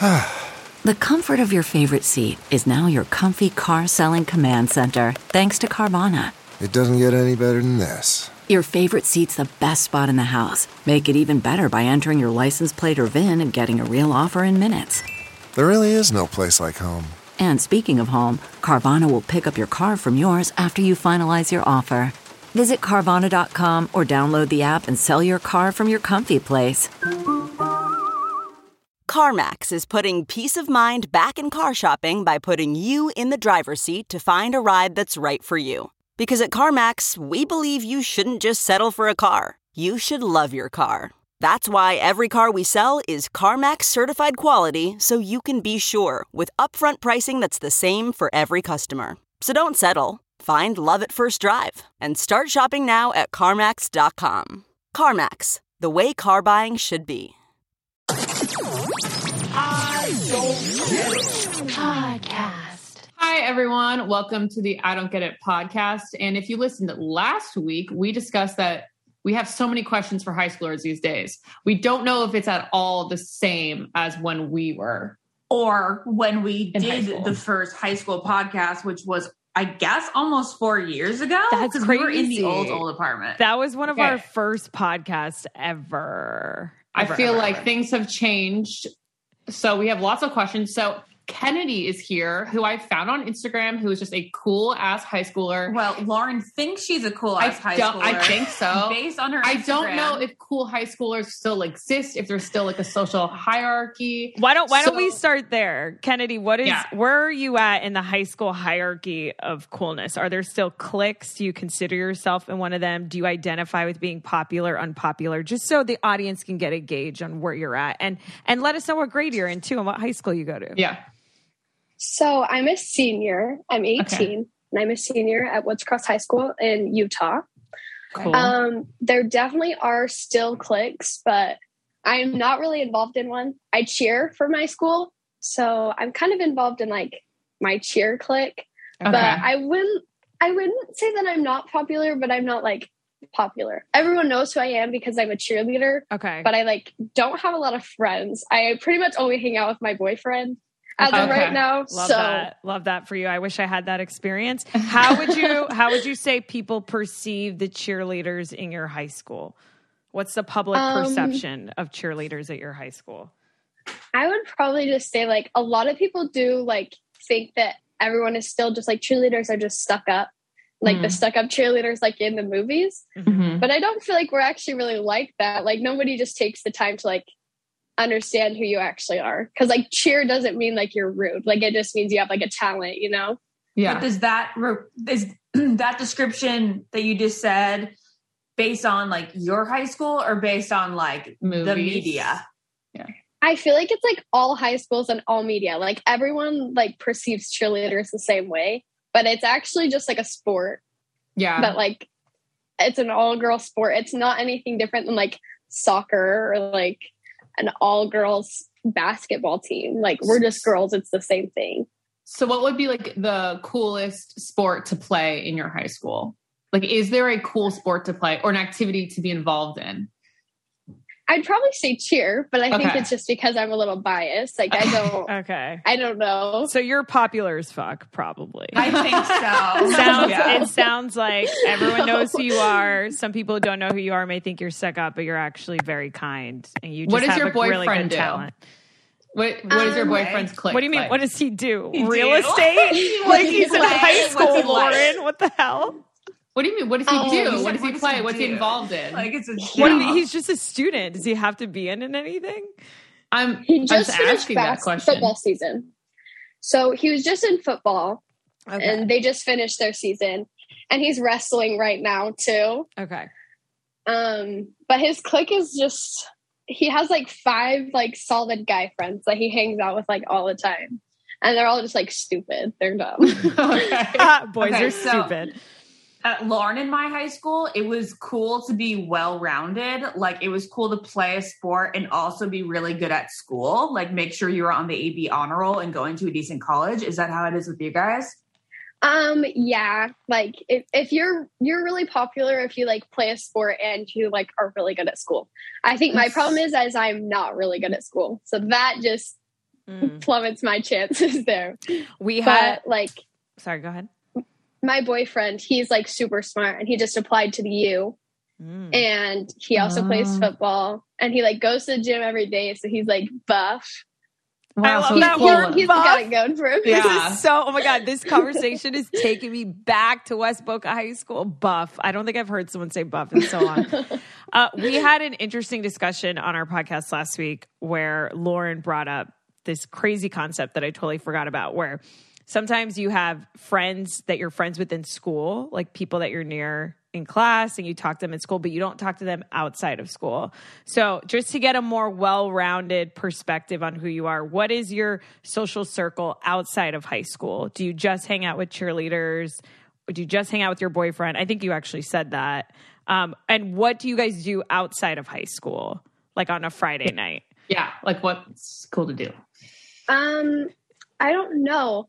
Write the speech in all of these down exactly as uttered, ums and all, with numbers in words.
The comfort of your favorite seat is now your comfy car selling command center, thanks to Carvana. It doesn't get any better than this. Your favorite seat's the best spot in the house. Make it even better by entering your license plate or V I N and getting a real offer in minutes. There really is no place like home. And speaking of home, Carvana will pick up your car from yours after you finalize your offer. Visit Carvana dot com or download the app and sell your car from your comfy place. CarMax is putting peace of mind back in car shopping by putting you in the driver's seat to find a ride that's right for you. Because at CarMax, we believe you shouldn't just settle for a car. You should love your car. That's why every car we sell is CarMax certified quality, so you can be sure with upfront pricing that's the same for every customer. So don't settle. Find love at first drive and start shopping now at CarMax dot com. CarMax, the way car buying should be. I don't get it podcast. Hi, everyone. Welcome to the I Don't Get It podcast. And if you listened last week, we discussed that we have so many questions for high schoolers these days. We don't know if it's at all the same as when we were. Or when we did the first high school podcast, which was, I guess, almost four years ago. That's crazy. We were in the old, old apartment. That was one of Okay. our first podcasts ever. I Ever, feel ever, like ever. things have changed. So we have lots of questions. So Kennedy is here, who I found on Instagram, who is just a cool ass high schooler. Well, Lauren thinks she's a cool I ass high don't- schooler. I think so. Based on her I Instagram. don't know if cool high schoolers still exist, if there's still like a social hierarchy. Why don't Why don't So- we start there, Kennedy? What is Yeah. where are you at in the high school hierarchy of coolness? Are there still cliques? Do you consider yourself in one of them? Do you identify with being popular, unpopular? Just so the audience can get a gauge on where you're at, and and let us know what grade you're in too, and what high school you go to. Yeah. So I'm a senior. I'm eighteen, Okay. and I'm a senior at Woods Cross High School in Utah. Cool. Um, there definitely are still cliques, but I'm not really involved in one. I cheer for my school, so I'm kind of involved in like my cheer clique. Okay. But I wouldn't. I wouldn't say that I'm not popular, but I'm not like popular. Everyone knows who I am because I'm a cheerleader. Okay. But I like don't have a lot of friends. I pretty much only hang out with my boyfriend as of Okay. right now. Love so that. Love that for you. I wish I had that experience. How would you how would you say people perceive the cheerleaders in your high school? What's the public Um, perception of cheerleaders at your high school? I would probably just say like a lot of people do like think that everyone is still just like cheerleaders are just stuck up. Like the Mhm. stuck up cheerleaders like in the movies. Mhm. But I don't feel like we're actually really like that. Like nobody just takes the time to like understand who you actually are. Because like cheer doesn't mean like you're rude. Like it just means you have like a talent, you know? Yeah. But does that re- is that description that you just said based on like your high school or based on like the Movies. media? I feel like it's like all high schools and all media. Like everyone like perceives cheerleaders the same way. But it's actually just like a sport. Yeah. But like it's an all girl sport. It's not anything different than like soccer or like an all girls basketball team. Like we're just girls. It's the same thing. So what would be like the coolest sport to play in your high school? Like, is there a cool sport to play or an activity to be involved in? I'd probably say cheer, but I think Okay. it's just because I'm a little biased. Like I don't, Okay. I don't know. So you're popular as fuck, probably. I think so. sounds Yeah. It sounds like everyone knows who you are. Some people who don't know who you are may think you're stuck up, but you're actually very kind, and you just What does have your a really boyfriend good do? talent. What What is your Um, boyfriend's clique? What do you mean? like? What does he do? He Real do? estate? Like he's in play? high What's school, he like? Lauren. What the hell? What do you mean? What does he Oh, do? you What said, does what he does play? he What's he do? involved in? Like it's a What do you job. mean? He's just a student. Does he have to be in, in anything? I'm, He I'm just just finished asking that bas- question. football season. So he was just in football Okay. and they just finished their season and he's wrestling right now too. okay. Um, but his clique is just, he has like five like solid guy friends that he hangs out with like all the time. And they're all just like stupid. They're dumb. Okay. Boys Okay, are so- stupid. At Lauren in my high school, it was cool to be well-rounded. Like it was cool to play a sport and also be really good at school. Like make sure you were on the A B honor roll and going to a decent college. Is that how it is with you guys? Um, yeah, like if, if you're you're really popular if you like play a sport and you like are really good at school. I think my problem is as I'm not really good at school. So that just Mm. plummets my chances there. We But had, like, sorry, go ahead. my boyfriend, he's like super smart, and he just applied to the U. Mm. And he also Oh. plays football, and he like goes to the gym every day. So he's like buff. I love so that it's word, cool. He's buff. got it going for him. This Yeah. is so, oh my God, this conversation is taking me back to West Boca High School. Buff. I don't think I've heard someone say buff in so long. uh, we had an interesting discussion on our podcast last week where Lauren brought up this crazy concept that I totally forgot about, where sometimes you have friends that you're friends with in school, like people that you're near in class, and you talk to them in school, but you don't talk to them outside of school. So just to get a more well-rounded perspective on who you are, what is your social circle outside of high school? Do you just hang out with cheerleaders? Or do you just hang out with your boyfriend? I think you actually said that. Um, and what do you guys do outside of high school, like on a Friday night? Yeah, like what's cool to do? Um, I don't know.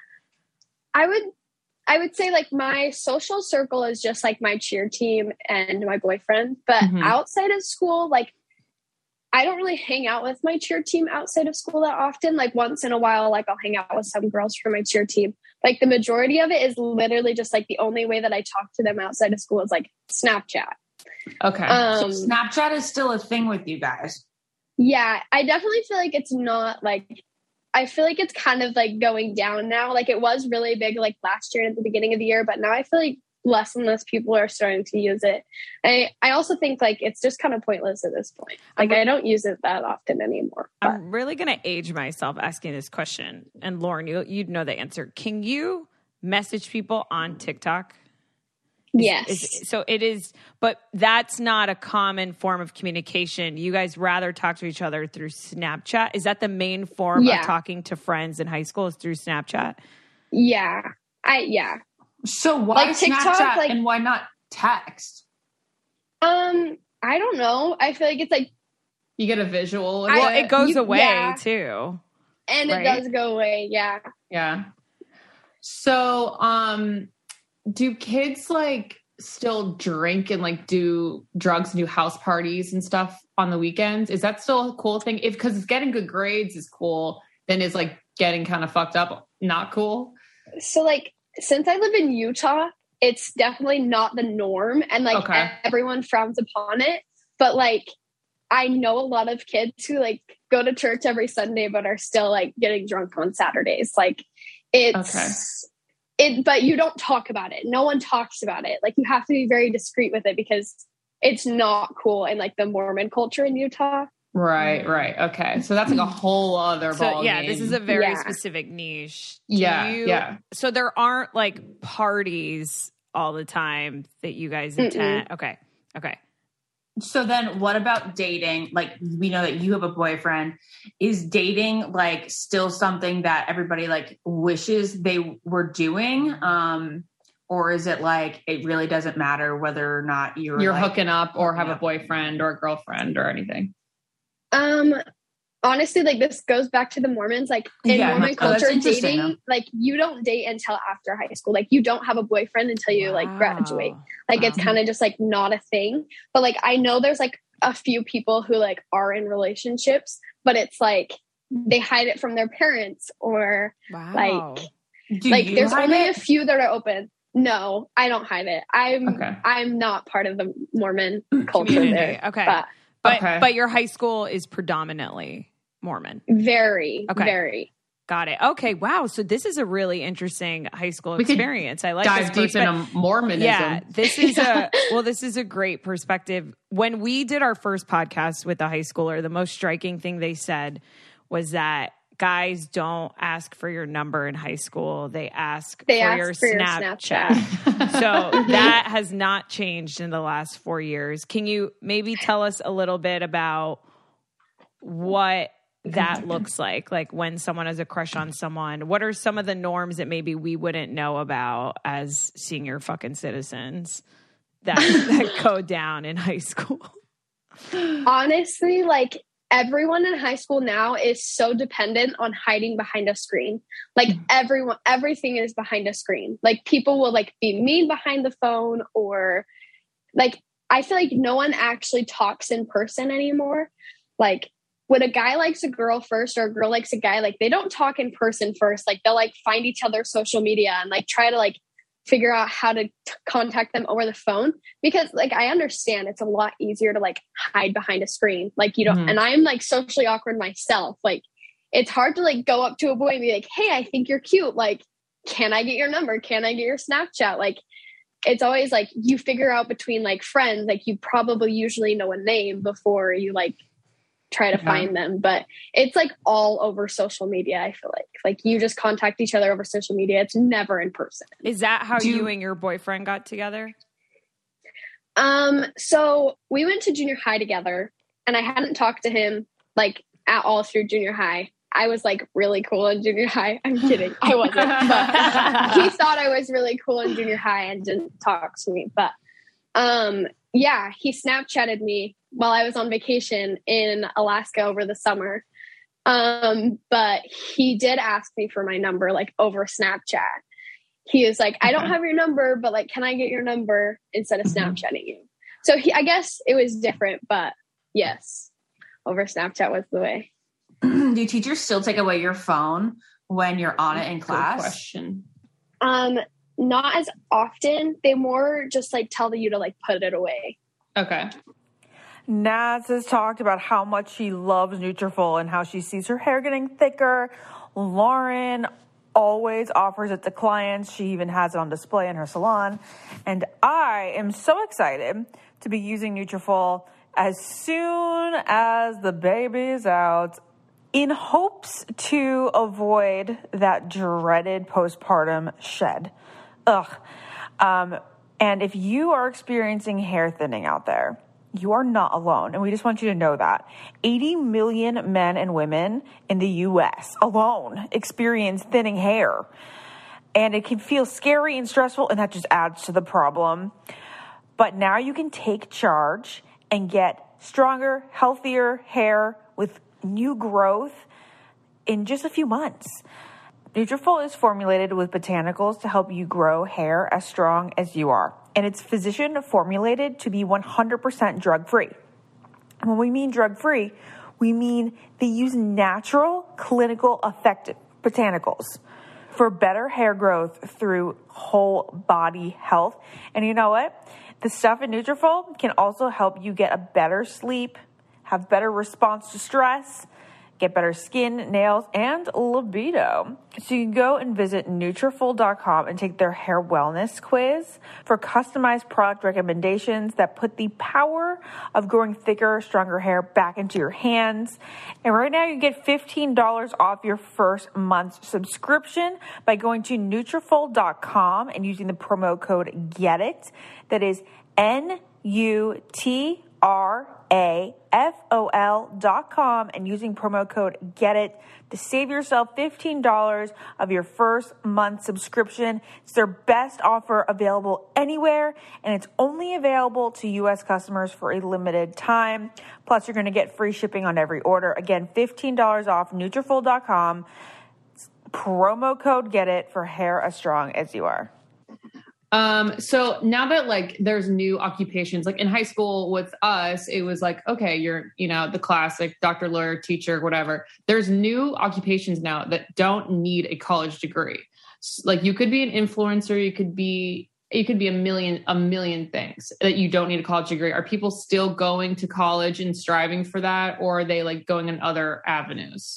I would, I would say like my social circle is just like my cheer team and my boyfriend. But Mhm. outside of school, like I don't really hang out with my cheer team outside of school that often. Like once in a while, like I'll hang out with some girls from my cheer team. Like the majority of it is literally just like the only way that I talk to them outside of school is like Snapchat. Okay. Um, So Snapchat is still a thing with you guys. Yeah, I definitely feel like it's not like, I feel like it's kind of like going down now. Like it was really big like last year and at the beginning of the year, but now I feel like less and less people are starting to use it. I, I also think like it's just kind of pointless at this point. Like I don't use it that often anymore. But. I'm really going to age myself asking this question. And Lauren, you, you'd know the answer. Can you message people on TikTok? Yes. Is, so it is, but that's not a common form of communication. You guys rather talk to each other through Snapchat. Is that the main form Yeah. of talking to friends in high school, is through Snapchat? Yeah. I, yeah. So why Like TikTok, Snapchat like- and why not text? Um, I don't know. I feel like it's like, You get a visual. of I- Well, it. it goes you- away yeah. too. and Right. it does go away. Yeah. Yeah. So, um, do kids like still drink and like do drugs and do house parties and stuff on the weekends? Is that still a cool thing? If because getting good grades is cool, then is like getting kind of fucked up not cool? So like, since I live in Utah, it's definitely not the norm, and like Okay. everyone frowns upon it. But like, I know a lot of kids who like go to church every Sunday, but are still like getting drunk on Saturdays. Like it's it, but you don't talk about it. No one talks about it. Like you have to be very discreet with it because it's not cool in like the Mormon culture in Utah. Right, right. Okay. So that's like a whole other So ball yeah, game. this is a very Yeah. specific niche. Do Yeah, you- yeah. So there aren't like parties all the time that you guys Mm-mm. attend. Okay. Okay. So then what about dating? Like we know that you have a boyfriend. Is dating like still something that everybody like wishes they were doing? Um, or is it like it really doesn't matter whether or not you're You're like, hooking up or have a Yeah. boyfriend or a girlfriend or anything. Um, honestly, like this goes back to the Mormons. Like in Yeah, Mormon oh, that's culture, interesting, dating, like you don't date until after high school. Like you don't have a boyfriend until you like graduate. Wow. Like it's Wow. kind of just like not a thing. But like I know there's like a few people who like are in relationships, but it's like they hide it from their parents or Wow. like Do like you there's hide only it? a few that are open. No, I don't hide it. I'm Okay. I'm not part of the Mormon culture Community. there. Okay. But But Okay. but your high school is predominantly Mormon. very, Okay. very. Got it. Okay. Wow. So this is a really interesting high school We could experience. I like Dive this deep into Mormonism. Yeah, this is a well, this is a great perspective. When we did our first podcast with the high schooler, the most striking thing they said was that guys don't ask for your number in high school. They ask They for ask your for your Snapchat. Snapchat. So that has not changed in the last four years. Can you maybe tell us a little bit about what that looks like? Like when someone has a crush on someone, what are some of the norms that maybe we wouldn't know about as senior fucking citizens that, that go down in high school? Honestly, like everyone in high school now is so dependent on hiding behind a screen. Like everyone, everything is behind a screen. Like people will like be mean behind the phone or like, I feel like no one actually talks in person anymore. Like when a guy likes a girl first or a girl likes a guy, like they don't talk in person first. Like they'll like find each other's social media and like try to like figure out how to t- contact them over the phone, because like I understand it's a lot easier to like hide behind a screen. Like you don't, mm-hmm. and I'm like socially awkward myself. Like it's hard to like go up to a boy and be like, hey, I think you're cute. Like, can I get your number? Can I get your Snapchat? Like, it's always like you figure out between like friends, like you probably usually know a name before you like try to yeah. find them, but it's like all over social media. I feel like like you just contact each other over social media. It's never in person. Is that how Do, you and your boyfriend got together? Um, so we went to junior high together, and I hadn't talked to him like at all through junior high. I was like really cool in junior high. I'm kidding. I wasn't, but he thought I was really cool in junior high and didn't talk to me. But um, yeah, he Snapchatted me while I was on vacation in Alaska over the summer. Um, but he did ask me for my number, like over Snapchat. He was like, I don't have your number, but like, can I get your number instead of Snapchatting you? So he, I guess it was different, but yes, over Snapchat was the way. Do teachers still take away your phone when you're on it in class? Good question. Um, not as often. They more just like tell you to like put it away. Okay. Naz has talked about how much she loves Nutrafol and how she sees her hair getting thicker. Lauren always offers it to clients. She even has it on display in her salon. And I am so excited to be using Nutrafol as soon as the baby's out, in hopes to avoid that dreaded postpartum shed. Ugh. Um, and if you are experiencing hair thinning out there, you are not alone. And we just want you to know that. eighty million men and women in the U S alone experience thinning hair. And it can feel scary and stressful, and that just adds to the problem. But now you can take charge and get stronger, healthier hair with new growth in just a few months. Nutrafol is formulated with botanicals to help you grow hair as strong as you are. And it's physician formulated to be one hundred percent drug-free. And when we mean drug-free, we mean they use natural, clinical, effective botanicals for better hair growth through whole body health. And you know what? The stuff in Nutrafol can also help you get a better sleep, have better response to stress, get better skin, nails, and libido. So you can go and visit Nutrafol dot com and take their hair wellness quiz for customized product recommendations that put the power of growing thicker, stronger hair back into your hands. And right now you get fifteen dollars off your first month's subscription by going to Nutrafol dot com and using the promo code GETIT. That is N U T R A F O L dot com and using promo code GETIT to save yourself fifteen dollars of your first month subscription. It's their best offer available anywhere, and it's only available to U S customers for a limited time. Plus, you're going to get free shipping on every order. Again, fifteen dollars off Nutrafol dot com. Promo code GETIT for hair as strong as you are. Um, so now that like there's new occupations, like in high school with us, it was like, okay, you're, you know, the classic doctor, lawyer, teacher, whatever. There's new occupations now that don't need a college degree. Like you could be an influencer, you could be, you could be a million, a million things that you don't need a college degree. Are people still going to college and striving for that? Or are they like going in other avenues?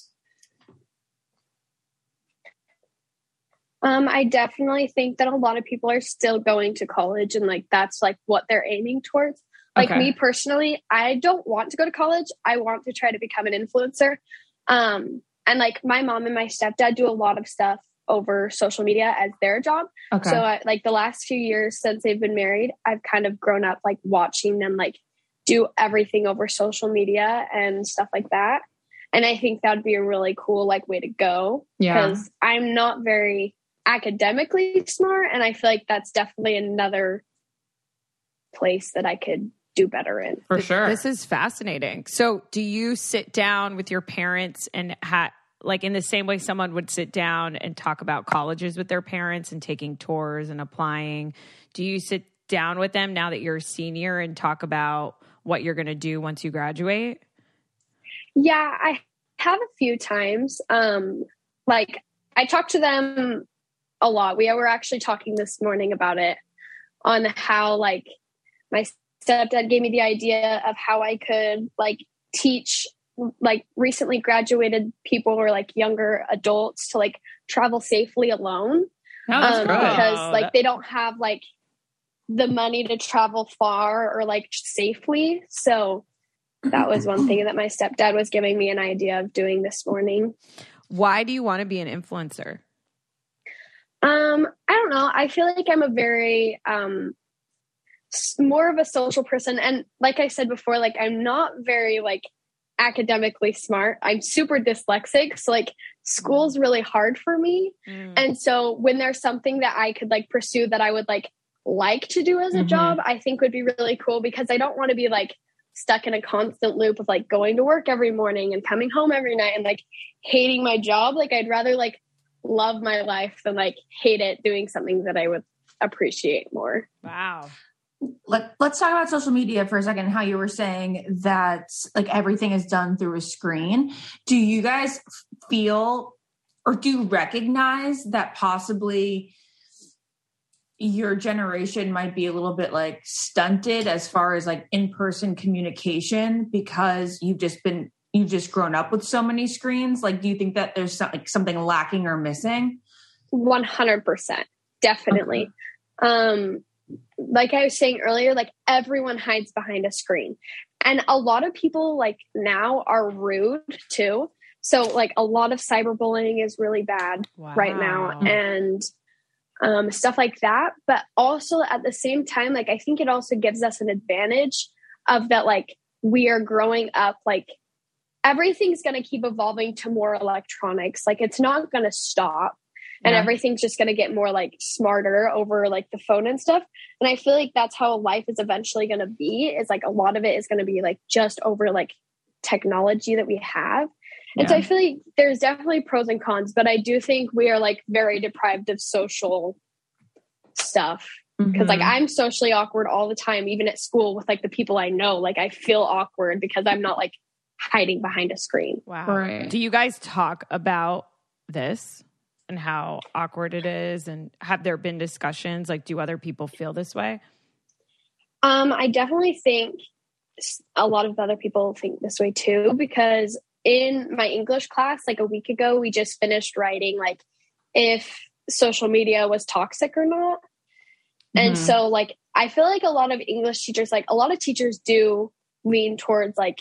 Um, I definitely think that a lot of people are still going to college, and like that's like what they're aiming towards. Like okay. Me personally, I don't want to go to college. I want to try to become an influencer. Um, and like my mom and my stepdad do a lot of stuff over social media as their job. Okay. So I, like the last few years since they've been married, I've kind of grown up like watching them like do everything over social media and stuff like that. And I think that'd be a really cool like way to go. Yeah. Because I'm not very academically smart, and I feel like that's definitely another place that I could do better in. For sure. This is fascinating. So do you sit down with your parents and ha- like in the same way someone would sit down and talk about colleges with their parents and taking tours and applying? Do you sit down with them now that you're a senior and talk about what you're going to do once you graduate? Yeah, I have a few times. Um, like I talked to them a lot. We were actually talking this morning about it on how like my stepdad gave me the idea of how I could like teach like recently graduated people or like younger adults to like travel safely alone. Oh, that's um, good. Because like they don't have like the money to travel far or like safely. So that was one thing that my stepdad was giving me an idea of doing this morning. Why do you want to be an influencer? Um, I don't know. I feel like I'm a very, um, more of a social person. And like I said before, like I'm not very like academically smart. I'm super dyslexic. So like school's really hard for me. Mm. And so when there's something that I could like pursue that I would like, like to do as a mm-hmm. job, I think would be really cool, because I don't want to be like stuck in a constant loop of like going to work every morning and coming home every night and like hating my job. Like I'd rather like love my life than like hate it doing something that I would appreciate more. Wow. Let, let's talk about social media for a second. How you were saying that like everything is done through a screen. Do you guys feel or do you recognize that possibly your generation might be a little bit like stunted as far as like in-person communication because you've just been, you've just grown up with so many screens? Like, do you think that there's some, like something lacking or missing? one hundred percent. Definitely. Okay. Um, like I was saying earlier, like everyone hides behind a screen, and a lot of people like now are rude too. So like a lot of cyberbullying is really bad wow. right now. And um, stuff like that. But also at the same time, like, I think it also gives us an advantage of that, like, we are growing up, like, everything's going to keep evolving to more electronics. Like, it's not going to stop. And yeah. everything's just going to get more, like, smarter over, like, the phone and stuff. And I feel like that's how life is eventually going to be, is, like, a lot of it is going to be, like, just over, like, technology that we have. And yeah. so I feel like there's definitely pros and cons, but I do think we are like very deprived of social stuff. Because mm-hmm. like I'm socially awkward all the time, even at school with like the people I know. Like I feel awkward because I'm not like hiding behind a screen. Wow. Right. Do you guys talk about this and how awkward it is? And have there been discussions? Like, do other people feel this way? Um, I definitely think a lot of other people think this way too, because in my English class, like a week ago, we just finished writing, like, if social media was toxic or not. Mm-hmm. And so, like, I feel like a lot of English teachers, like, a lot of teachers do lean towards, like,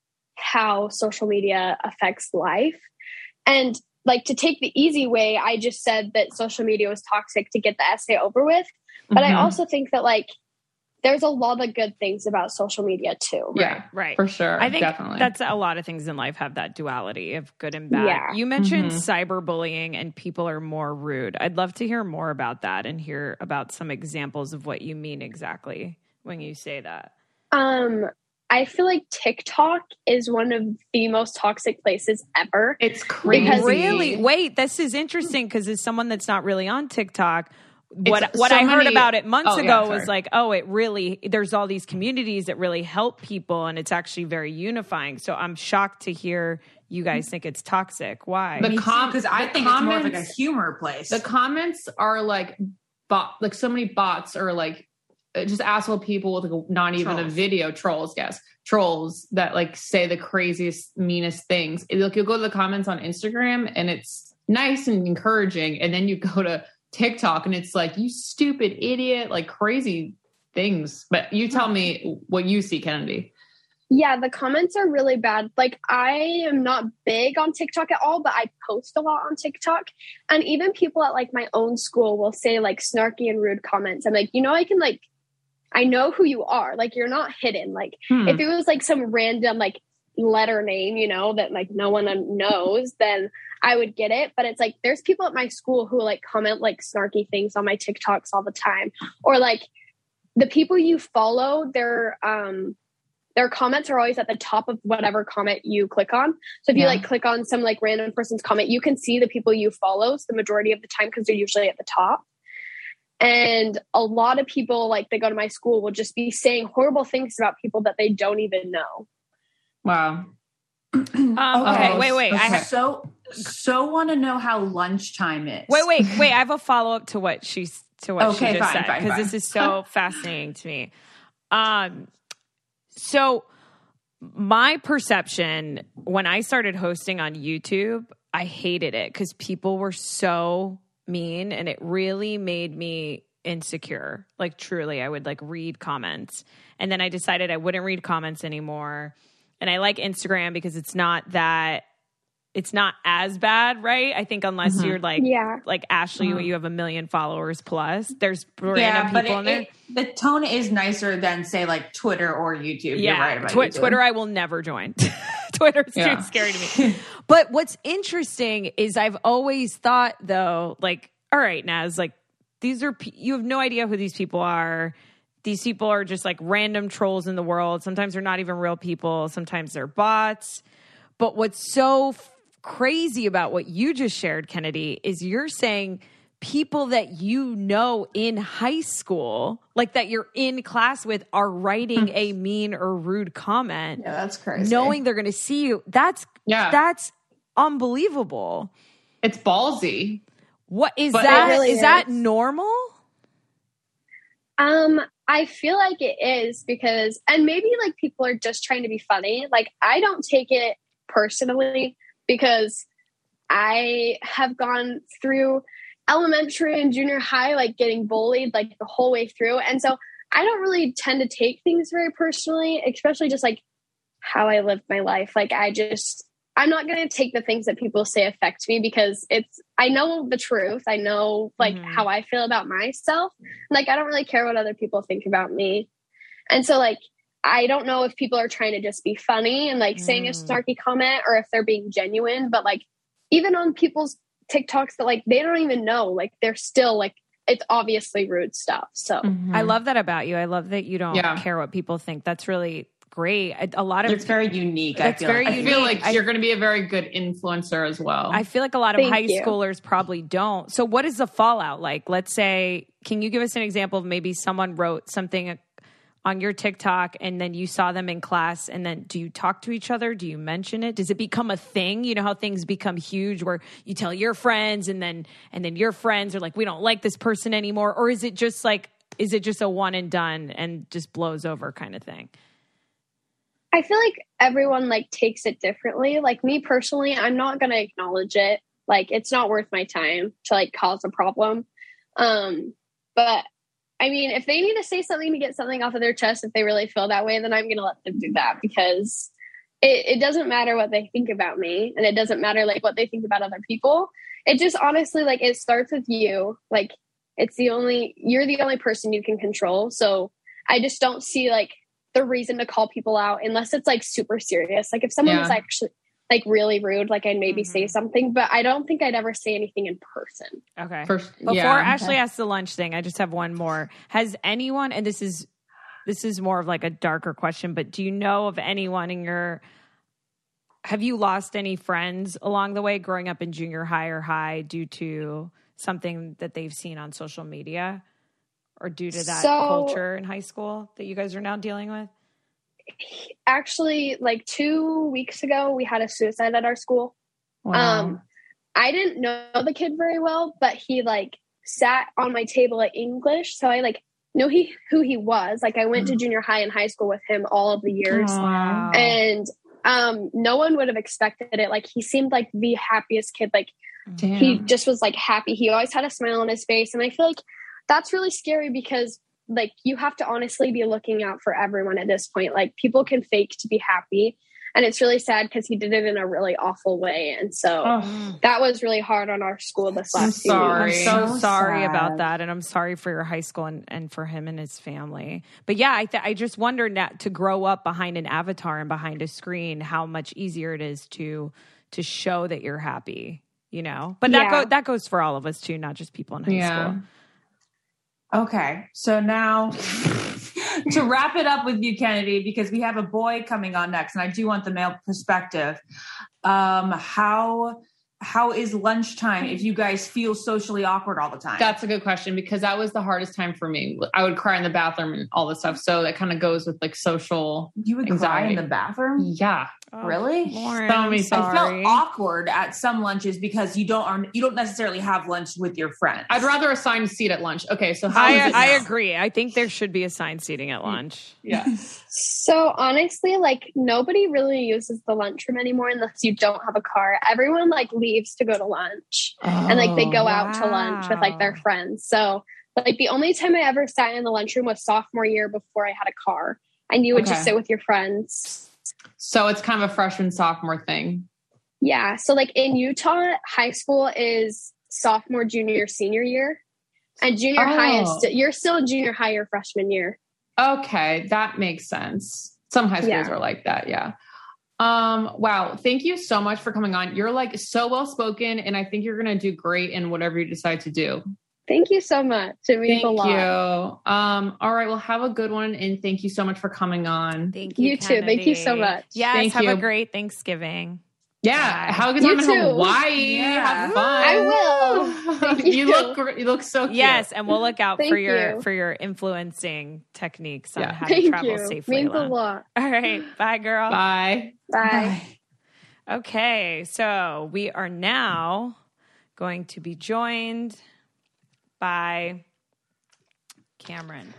how social media affects life. And, like, to take the easy way, I just said that social media was toxic to get the essay over with. But mm-hmm. I also think that, like, there's a lot of good things about social media too. Yeah, right. right. For sure. I think definitely. That's a lot of things in life have that duality of good and bad. Yeah. You mentioned mm-hmm. cyberbullying and people are more rude. I'd love to hear more about that and hear about some examples of what you mean exactly when you say that. Um, I feel like TikTok is one of the most toxic places ever. It's crazy. Because really? Wait, this is interesting because as someone that's not really on TikTok, What it's what so I heard many, about it months oh, ago yeah, was like, oh, it really, there's all these communities that really help people and it's actually very unifying. So I'm shocked to hear you guys think it's toxic. Why? The com- Because I think comments, it's more of like a humor place. The comments are like, bot, like so many bots are like just asshole people with like not even trolls. a video, trolls, yes. Trolls that like say the craziest, meanest things. Like you'll go to the comments on Instagram and it's nice and encouraging. And then you go to TikTok and it's like, you stupid idiot, like crazy things. But you tell me what you see, Kennedy. Yeah, the comments are really bad. Like, I am not big on TikTok at all, but I post a lot on TikTok. And even people at like my own school will say like snarky and rude comments. I'm like, you know, I can like, I know who you are. Like, you're not hidden. Like, hmm. if it was like some random like letter name, you know, that like no one knows, then I would get it. But it's like, there's people at my school who like comment like snarky things on my TikToks all the time. Or like the people you follow, their, um, their comments are always at the top of whatever comment you click on. So if yeah. you like click on some like random person's comment, you can see the people you follow the majority of the time because they're usually at the top. And a lot of people like they go to my school will just be saying horrible things about people that they don't even know. Wow. Um, okay, oh, wait, wait. Okay. I have, so so want to know how lunchtime is. Wait, wait, wait. I have a follow up to what she's to what okay, she just fine, said because this is so fascinating to me. Um, so my perception when I started hosting on YouTube, I hated it because people were so mean, and it really made me insecure. Like truly, I would like read comments, and then I decided I wouldn't read comments anymore. And I like Instagram because it's not that, it's not as bad, right? I think unless mm-hmm. you're like, yeah. like Ashley, mm-hmm. you have a million followers plus. There's random yeah, people but it, in there. It, the tone is nicer than say like Twitter or YouTube. Yeah, you're right about Tw- YouTube. Twitter I will never join. Twitter's yeah. too scary to me. But what's interesting is I've always thought though, like, all right, Naz, like these are, you have no idea who these people are. These people are just like random trolls in the world. Sometimes they're not even real people. Sometimes they're bots. But what's so f- crazy about what you just shared, Kennedy, is you're saying people that you know in high school, like that you're in class with, are writing a mean or rude comment. Yeah, that's crazy. Knowing they're going to see you. That's, yeah. that's unbelievable. It's ballsy. What is But that? really is is. that normal? Um, I feel like it is because, and maybe like people are just trying to be funny. Like I don't take it personally because I have gone through elementary and junior high, like getting bullied like the whole way through. And so I don't really tend to take things very personally, especially just like how I lived my life. Like I just, I'm not going to take the things that people say affect me because it's, I know the truth. I know like mm-hmm. how I feel about myself. Like, I don't really care what other people think about me. And so like, I don't know if people are trying to just be funny and like mm. saying a snarky comment or if they're being genuine, but like even on people's TikToks that like, they don't even know, like they're still like, it's obviously rude stuff. So mm-hmm. I love that about you. I love that you don't yeah. care what people think. That's really great. A lot of it's very unique. That's I feel very like. unique. I feel like I, you're going to be a very good influencer as well. I feel like a lot of Thank high you. schoolers probably don't. So what is the fallout like? Let's say, can you give us an example of maybe someone wrote something on your TikTok and then you saw them in class, and then do you talk to each other? Do you mention it? Does it become a thing? You know how things become huge where you tell your friends and then and then your friends are like, we don't like this person anymore? Or is it just like, is it just a one and done and just blows over kind of thing? I feel like everyone like takes it differently. Like me personally, I'm not going to acknowledge it. Like it's not worth my time to like cause a problem. Um, but I mean, if they need to say something to get something off of their chest, if they really feel that way, then I'm going to let them do that because it, it doesn't matter what they think about me, and it doesn't matter like what they think about other people. It just honestly, like it starts with you. Like it's the only, you're the only person you can control. So I just don't see like the reason to call people out unless it's like super serious. Like if someone yeah. was actually like really rude, like I'd maybe mm-hmm. say something, but I don't think I'd ever say anything in person. Okay. First, Before yeah, Ashley okay. asks the lunch thing, I just have one more. Has anyone, and this is, this is more of like a darker question, but do you know of anyone in your, have you lost any friends along the way growing up in junior high or high due to something that they've seen on social media? Or due to that so, culture in high school that you guys are now dealing with? Actually, like two weeks ago, we had a suicide at our school. Wow. Um, I didn't know the kid very well, but he like sat on my table at English. So I like knew he who he was. Like I went to junior high and high school with him all of the years. Wow. And um, no one would have expected it. Like he seemed like the happiest kid. Like Damn. He just was like happy. He always had a smile on his face. And I feel like that's really scary because like you have to honestly be looking out for everyone at this point. Like people can fake to be happy, and it's really sad because he did it in a really awful way. And so oh. that was really hard on our school this I'm last sorry. few I'm weeks. so sorry sad. about that, and I'm sorry for your high school and, and for him and his family. But yeah, I th- I just wonder that to grow up behind an avatar and behind a screen, how much easier it is to to show that you're happy, you know. But that Yeah. go that goes for all of us too, not just people in high Yeah. school. Okay, so now to wrap it up with you, Kennedy, because we have a boy coming on next, and I do want the male perspective. Um, how how is lunchtime if you guys feel socially awkward all the time? That's a good question because that was the hardest time for me. I would cry in the bathroom and all this stuff. So that kind of goes with like social You would anxiety. cry in the bathroom? Yeah. Oh, really? Lauren, So I'm sorry. I felt awkward at some lunches because you don't are, you don't necessarily have lunch with your friends. I'd rather assign a seat at lunch. Okay, so how I, is it I now? agree. I think there should be assigned seating at lunch. Yeah. So honestly, like nobody really uses the lunchroom anymore unless you don't have a car. Everyone like leaves to go to lunch Oh, and like they go out to lunch with like their wow. friends. So like the only time I ever sat in the lunchroom was sophomore year before I had a car, and you would Okay. just sit with your friends. So it's kind of a freshman sophomore thing. Yeah. So like in Utah, high school is sophomore, junior, senior year, and junior high is Oh. st- you're still junior high your freshman year. Okay, that makes sense. Some high schools Yeah. are like that, yeah. Um, wow, thank you so much for coming on. You're like so well spoken, and I think you're gonna do great in whatever you decide to do. Thank you so much. It means Thank a lot. you. Um, all right, well, have a good one, and thank you so much for coming on. Thank you, You too. Thank you so Kennedy. much. Yes, Thank have you. a great Thanksgiving. Yeah, Bye. have a good You time in too. Hawaii. Yeah. Have fun. I will. Thank you you. look gr- you look so cute. Yes, and we'll look out for Thank your you. for your influencing techniques on Yeah. how to Thank travel you. safely. Means a alone. lot. All right, bye, girl. Bye. Bye. Okay, so we are now going to be joined by Cameron.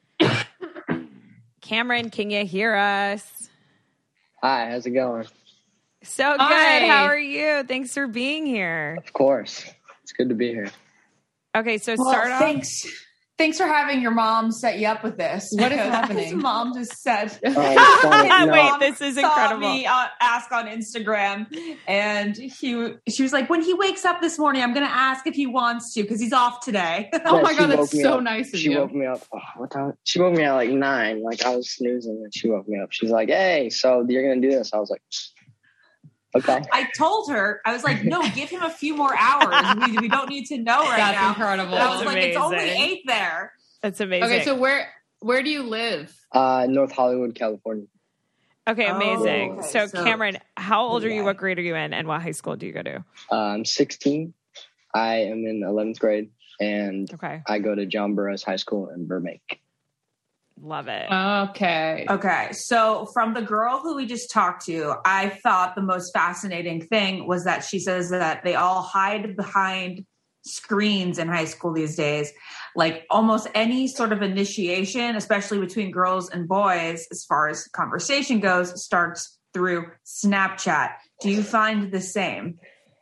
Cameron, can you hear us? Hi, how's it going? So good. Hi. How are you? Thanks for being here. Of course. It's good to be here. Okay, so Well, start off. thanks. Thanks for having your mom set you up with this. What is because happening? His mom just said, Oh, it's funny. Yeah, No, wait, this is saw incredible. me uh, ask on Instagram, and he she was like, when he wakes up this morning, I'm going to ask if he wants to because he's off today. Oh Yeah, my she god, woke that's me so up. nice of She you. woke me up. Oh, what time? She woke me up at like nine. Like I was snoozing, and she woke me up. She's like, "Hey, so you're gonna do this?" I was like, "Okay." I told her, I was like, no, give him a few more hours. We, we don't need to know right That's now. incredible. And I was That's like, it's only amazing. eight there. That's amazing. Okay, so where where do you live? Uh, North Hollywood, California. Okay, amazing. Oh, okay. So, So- Cameron, how old are you? Yeah. What grade are you in? And what high school do you go to? Uh, I'm sixteen. I am in eleventh grade, and Okay, I go to John Burroughs High School in Burbank. love it. Okay. Okay, so from the girl who we just talked to, I thought the most fascinating thing was that she says that they all hide behind screens in high school these days. Like almost any sort of initiation, especially between girls and boys, as far as conversation goes, starts through Snapchat. Do you find the same?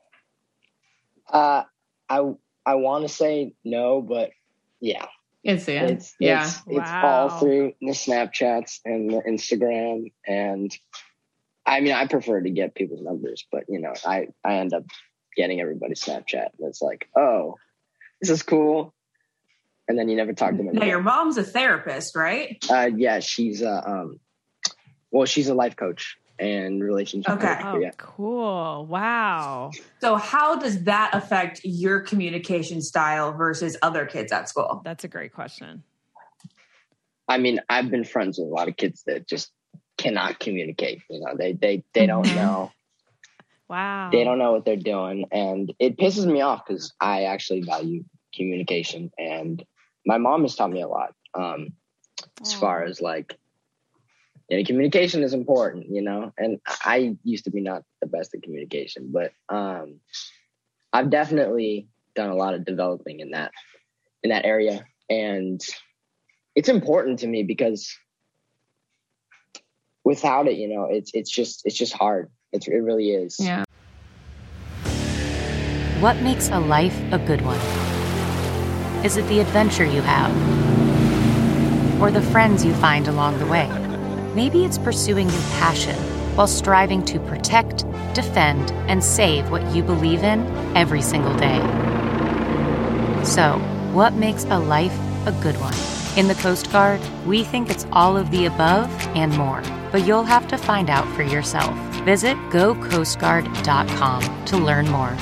Uh, I I want to say no, but yeah. It's the end. It's, yeah. it's, it's Wow. all through the Snapchats and the Instagram. And I mean, I prefer to get people's numbers, but you know, I, I end up getting everybody's Snapchat. And it's like, oh, this is cool. And then you never talk to them Now, anymore. your mom's a therapist, right? Uh, yeah, she's uh, um, well, she's a life coach and relationship Okay. coach. Oh, but yeah. cool. Wow. So how does that affect your communication style versus other kids at school? That's a great question. I mean, I've been friends with a lot of kids that just cannot communicate. You know, they they they don't know. Wow. They don't know what they're doing, and it pisses me off because I actually value communication, and my mom has taught me a lot um, as Aw. far as like, you know, communication is important, you know, and I used to be not the best at communication, but um, I've definitely done a lot of developing in that in that area, and it's important to me because without it, you know, it's it's just it's just hard. It's, it really is. Yeah. What makes a life a good one? Is it the adventure you have? Or the friends you find along the way? Maybe it's pursuing your passion while striving to protect, defend, and save what you believe in every single day. So, what makes a life a good one? In the Coast Guard, we think it's all of the above and more, but you'll have to find out for yourself. Visit go coast guard dot com to learn more.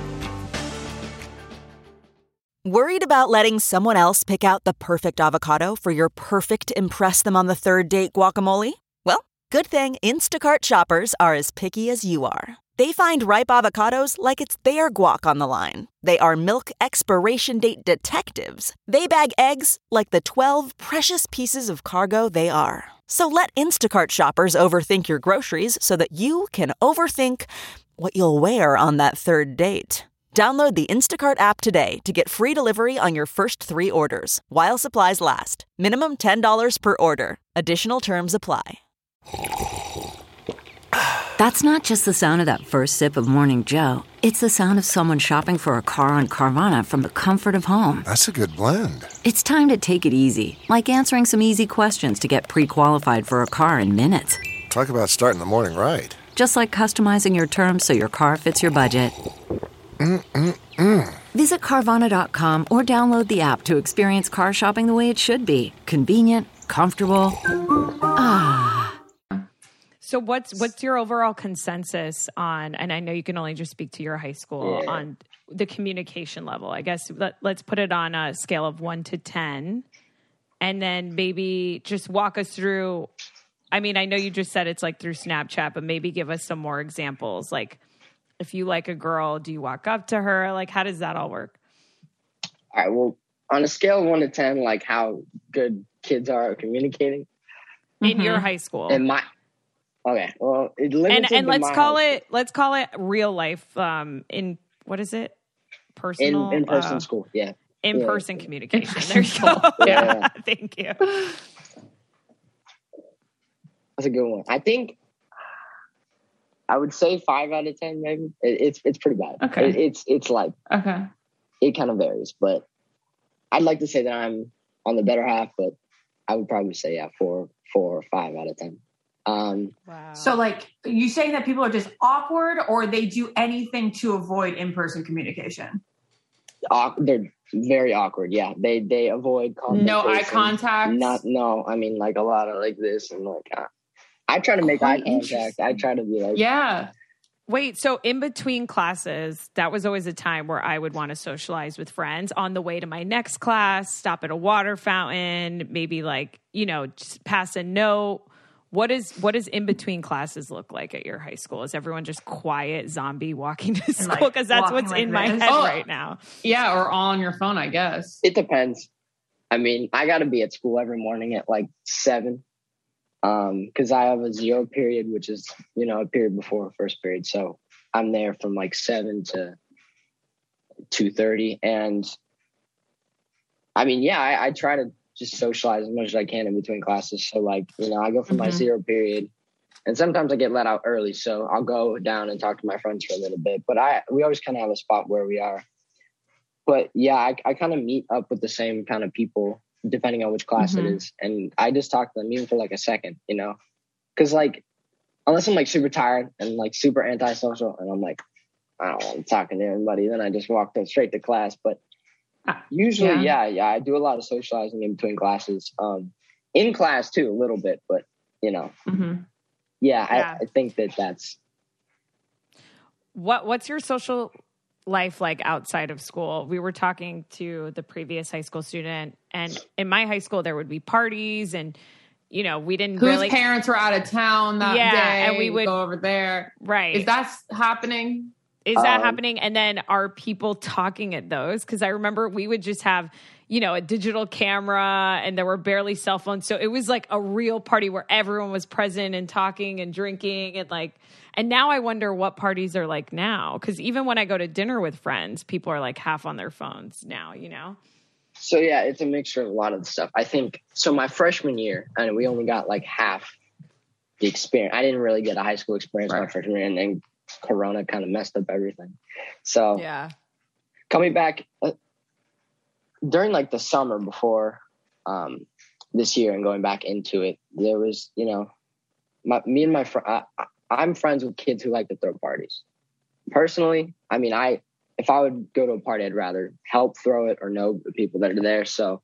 Worried about letting someone else pick out the perfect avocado for your perfect impress-them-on-the-third-date guacamole? Well, good thing Instacart shoppers are as picky as you are. They find ripe avocados like it's their guac on the line. They are milk expiration date detectives. They bag eggs like the twelve precious pieces of cargo they are. So let Instacart shoppers overthink your groceries so that you can overthink what you'll wear on that third date. Download the Instacart app today to get free delivery on your first three orders, while supplies last. Minimum ten dollars per order. Additional terms apply. That's not just the sound of that first sip of Morning Joe. It's the sound of someone shopping for a car on Carvana from the comfort of home. That's a good blend. It's time to take it easy, like answering some easy questions to get pre-qualified for a car in minutes. Talk about starting the morning right. Just like customizing your terms so your car fits your budget. Mm-mm-mm. Visit Carvana dot com or download the app to experience car shopping the way it should be. Convenient, comfortable. Ah. So what's what's your overall consensus on, and I know you can only just speak to your high school, Yeah. on the communication level? I guess let, let's put it on a scale of one to ten, and then maybe just walk us through. I mean, I know you just said it's like through Snapchat, but maybe give us some more examples. Like, if you like a girl, do you walk up to her? Like, how does that all work? All right. Well, on a scale of one to ten, like how good kids are at communicating In Mm-hmm. your high school. in my. Okay. Well, it limits and and to let's my call high it let's call it real life. Um, in what is it? Personal in in person uh, school. Yeah. in Yeah. person communication. There you go. Yeah. Thank you. That's a good one. I think I would say five out of ten. Maybe it, it's it's pretty bad. Okay. It, it's it's like Okay. it kind of varies, but I'd like to say that I'm on the better half, but I would probably say yeah, four four or five out of ten. Um, Wow. So, like, you saying that people are just awkward, or they do anything to avoid in-person communication? Awk- they're very awkward. Yeah, they they avoid No eye confrontation. contact. Not no. I mean, like a lot of like this and like. Uh, I try to make Quite eye contact. I try to be like, Yeah. Wait, so in between classes, that was always a time where I would want to socialize with friends on the way to my next class, stop at a water fountain, maybe like, you know, just pass a note. What is what does in between classes look like at your high school? Is everyone just quiet zombie walking to school? like, Because that's walking what's like in my this? head Oh. right now. Yeah, or on your phone, I guess. It depends. I mean, I got to be at school every morning at like seven, um, because I have a zero period, which is you know a period before first period. So I'm there from like seven to two thirty, and I mean, yeah, I, I try to just socialize as much as I can in between classes. So like, you know, I go for my Mhm. zero period, and sometimes I get let out early, so I'll go down and talk to my friends for a little bit. But I we always kind of have a spot where we are. But yeah, I, I kind of meet up with the same kind of people depending on which class Mhm. it is, and I just talk to them even for like a second, you know, because like unless I'm like super tired and like super antisocial, and I'm like I don't want to talk to anybody, then I just walk them straight to class. But usually, Yeah. yeah, yeah, I do a lot of socializing in between classes, um, in class too, a little bit, but you know, Mm-hmm. yeah, Yeah. I, I think that that's What what's your social life like outside of school? We were talking to the previous high school student, and in my high school there would be parties, and you know, we didn't Whose really parents were out of town that Yeah, day, and we would- go over there. right. Is that happening? Is that Um, happening? And then are people talking at those? Because I remember we would just have, you know, a digital camera, and there were barely cell phones. So it was like a real party where everyone was present and talking and drinking and like, and now I wonder what parties are like now. Because even when I go to dinner with friends, people are like half on their phones now, you know? So yeah, it's a mixture of a lot of the stuff. I think so. My freshman year, and we only got like half the experience. I didn't really get a high school experience my Right. freshman year, and then Corona kind of messed up everything. So Yeah. coming back uh, during like the summer before um, this year and going back into it, there was you know, my, me and my friend. I'm friends with kids who like to throw parties. Personally, I mean, I. If I would go to a party, I'd rather help throw it or know the people that are there. So,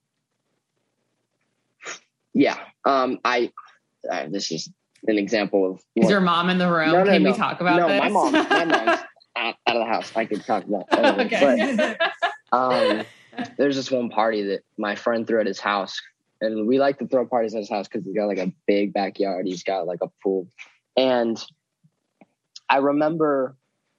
yeah, um, I, uh, this is an example of. Is your mom in the room? No, no, Can no. we talk about no, this? my mom, my mom's out, out of the house. I could talk about anything. Okay. But um, there's this one party that my friend threw at his house, and we like to throw parties at his house because he's got like a big backyard. He's got like a pool, and I remember.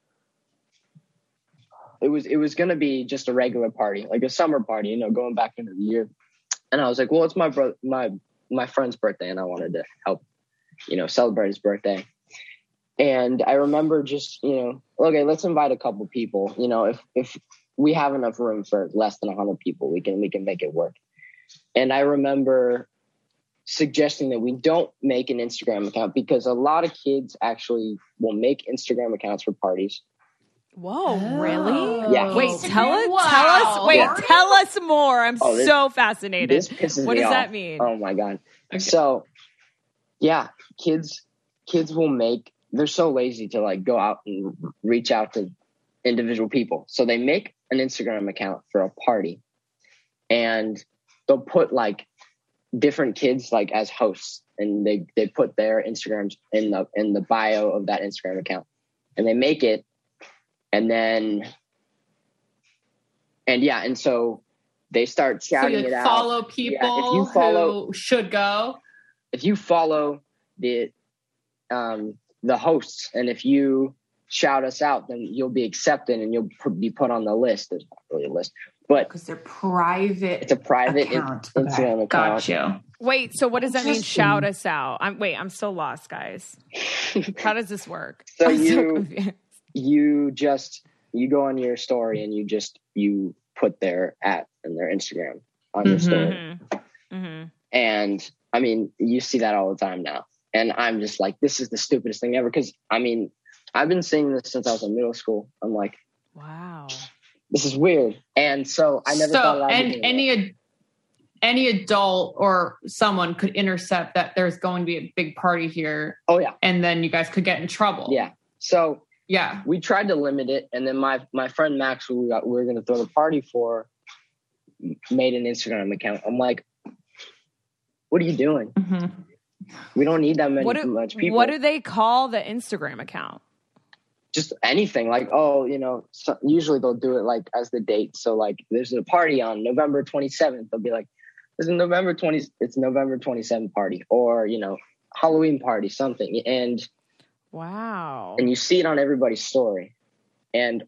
It was it was gonna be just a regular party, like a summer party, you know, going back into the year. And I was like, well, it's my brother, my my friend's birthday, and I wanted to help, you know, celebrate his birthday. And I remember just, you know, okay, let's invite a couple people. You know, if if we have enough room for less than one hundred people, we can we can make it work. And I remember suggesting that we don't make an Instagram account because a lot of kids actually will make Instagram accounts for parties. Whoa, really? Yeah. Wait, tell us, Wow. tell us, wait, Yeah. tell us more. I'm Oh, this- so fascinated. This pisses What me does off. that mean? Oh my God. Okay. So yeah, kids, kids will make, they're so lazy to like go out and reach out to individual people. So they make an Instagram account for a party and they'll put like different kids like as hosts, and they, they put their Instagrams in the, in the bio of that Instagram account, and they make it. And then, and yeah, and so they start So shouting you it out. follow people Yeah, if you follow- who should go. If you follow the um, the hosts, and if you shout us out, then you'll be accepted and you'll p- be put on the list. There's not really a list, but Because they're private. it's a private in- account. Instagram Okay, account. got you. Wait, so what does that mean? Interesting. Shout us out. I'm wait, I'm still lost, guys. How does this work? So I'm you- confused. You just you go on your story and you just you put their at and their Instagram on your Mhm. story, Mm-hmm. Mm-hmm. and I mean you see that all the time now. And I'm just like, this is the stupidest thing ever. Because I mean, I've been seeing this since I was in middle school. I'm like, Wow. this is weird. And so I never so, thought I'd and be doing any ad- any adult or someone could intercept that there's going to be a big party here, that. Oh yeah, and then you guys could get in trouble. yeah. So Yeah. we tried to limit it, and then my my friend Max, who we, got, we were going to throw the party for, made an Instagram account. I'm like, what are you doing? Mm-hmm. We don't need that many What do, much people. what do they call the Instagram account? Just anything, like, oh, you know, so usually they'll do it like as the date. So like, there's a party on November twenty-seventh. They'll be like, there's a November twentieth. It's November twenty-seventh party, or you know, Halloween party, something, and Wow. and you see it on everybody's story, and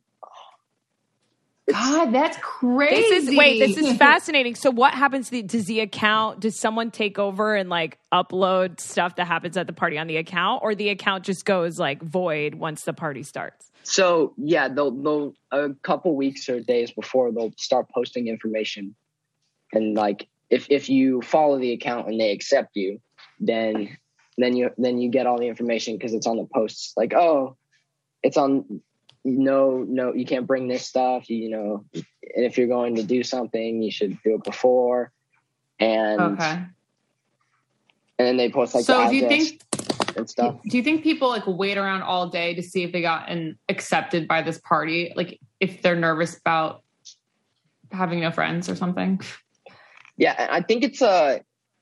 God, that's crazy. This is wait, this is fascinating. So what happens to the, does the account, does someone take over and like upload stuff that happens at the party on the account, or the account just goes like void once the party starts? so yeah, they'll they'll a couple weeks or days before they'll start posting information, and like if if you follow the account and they accept you, then then you then you get all the information because it's on the posts. Like, oh, it's on. No, no, you can't bring this stuff. You know, and if you're going to do something, you should do it before. And Okay. and then they post like So the do you address think and stuff. do you think people like wait around all day to see if they got an accepted by this party? Like if they're nervous about having no friends or something? Yeah, and I think it's uh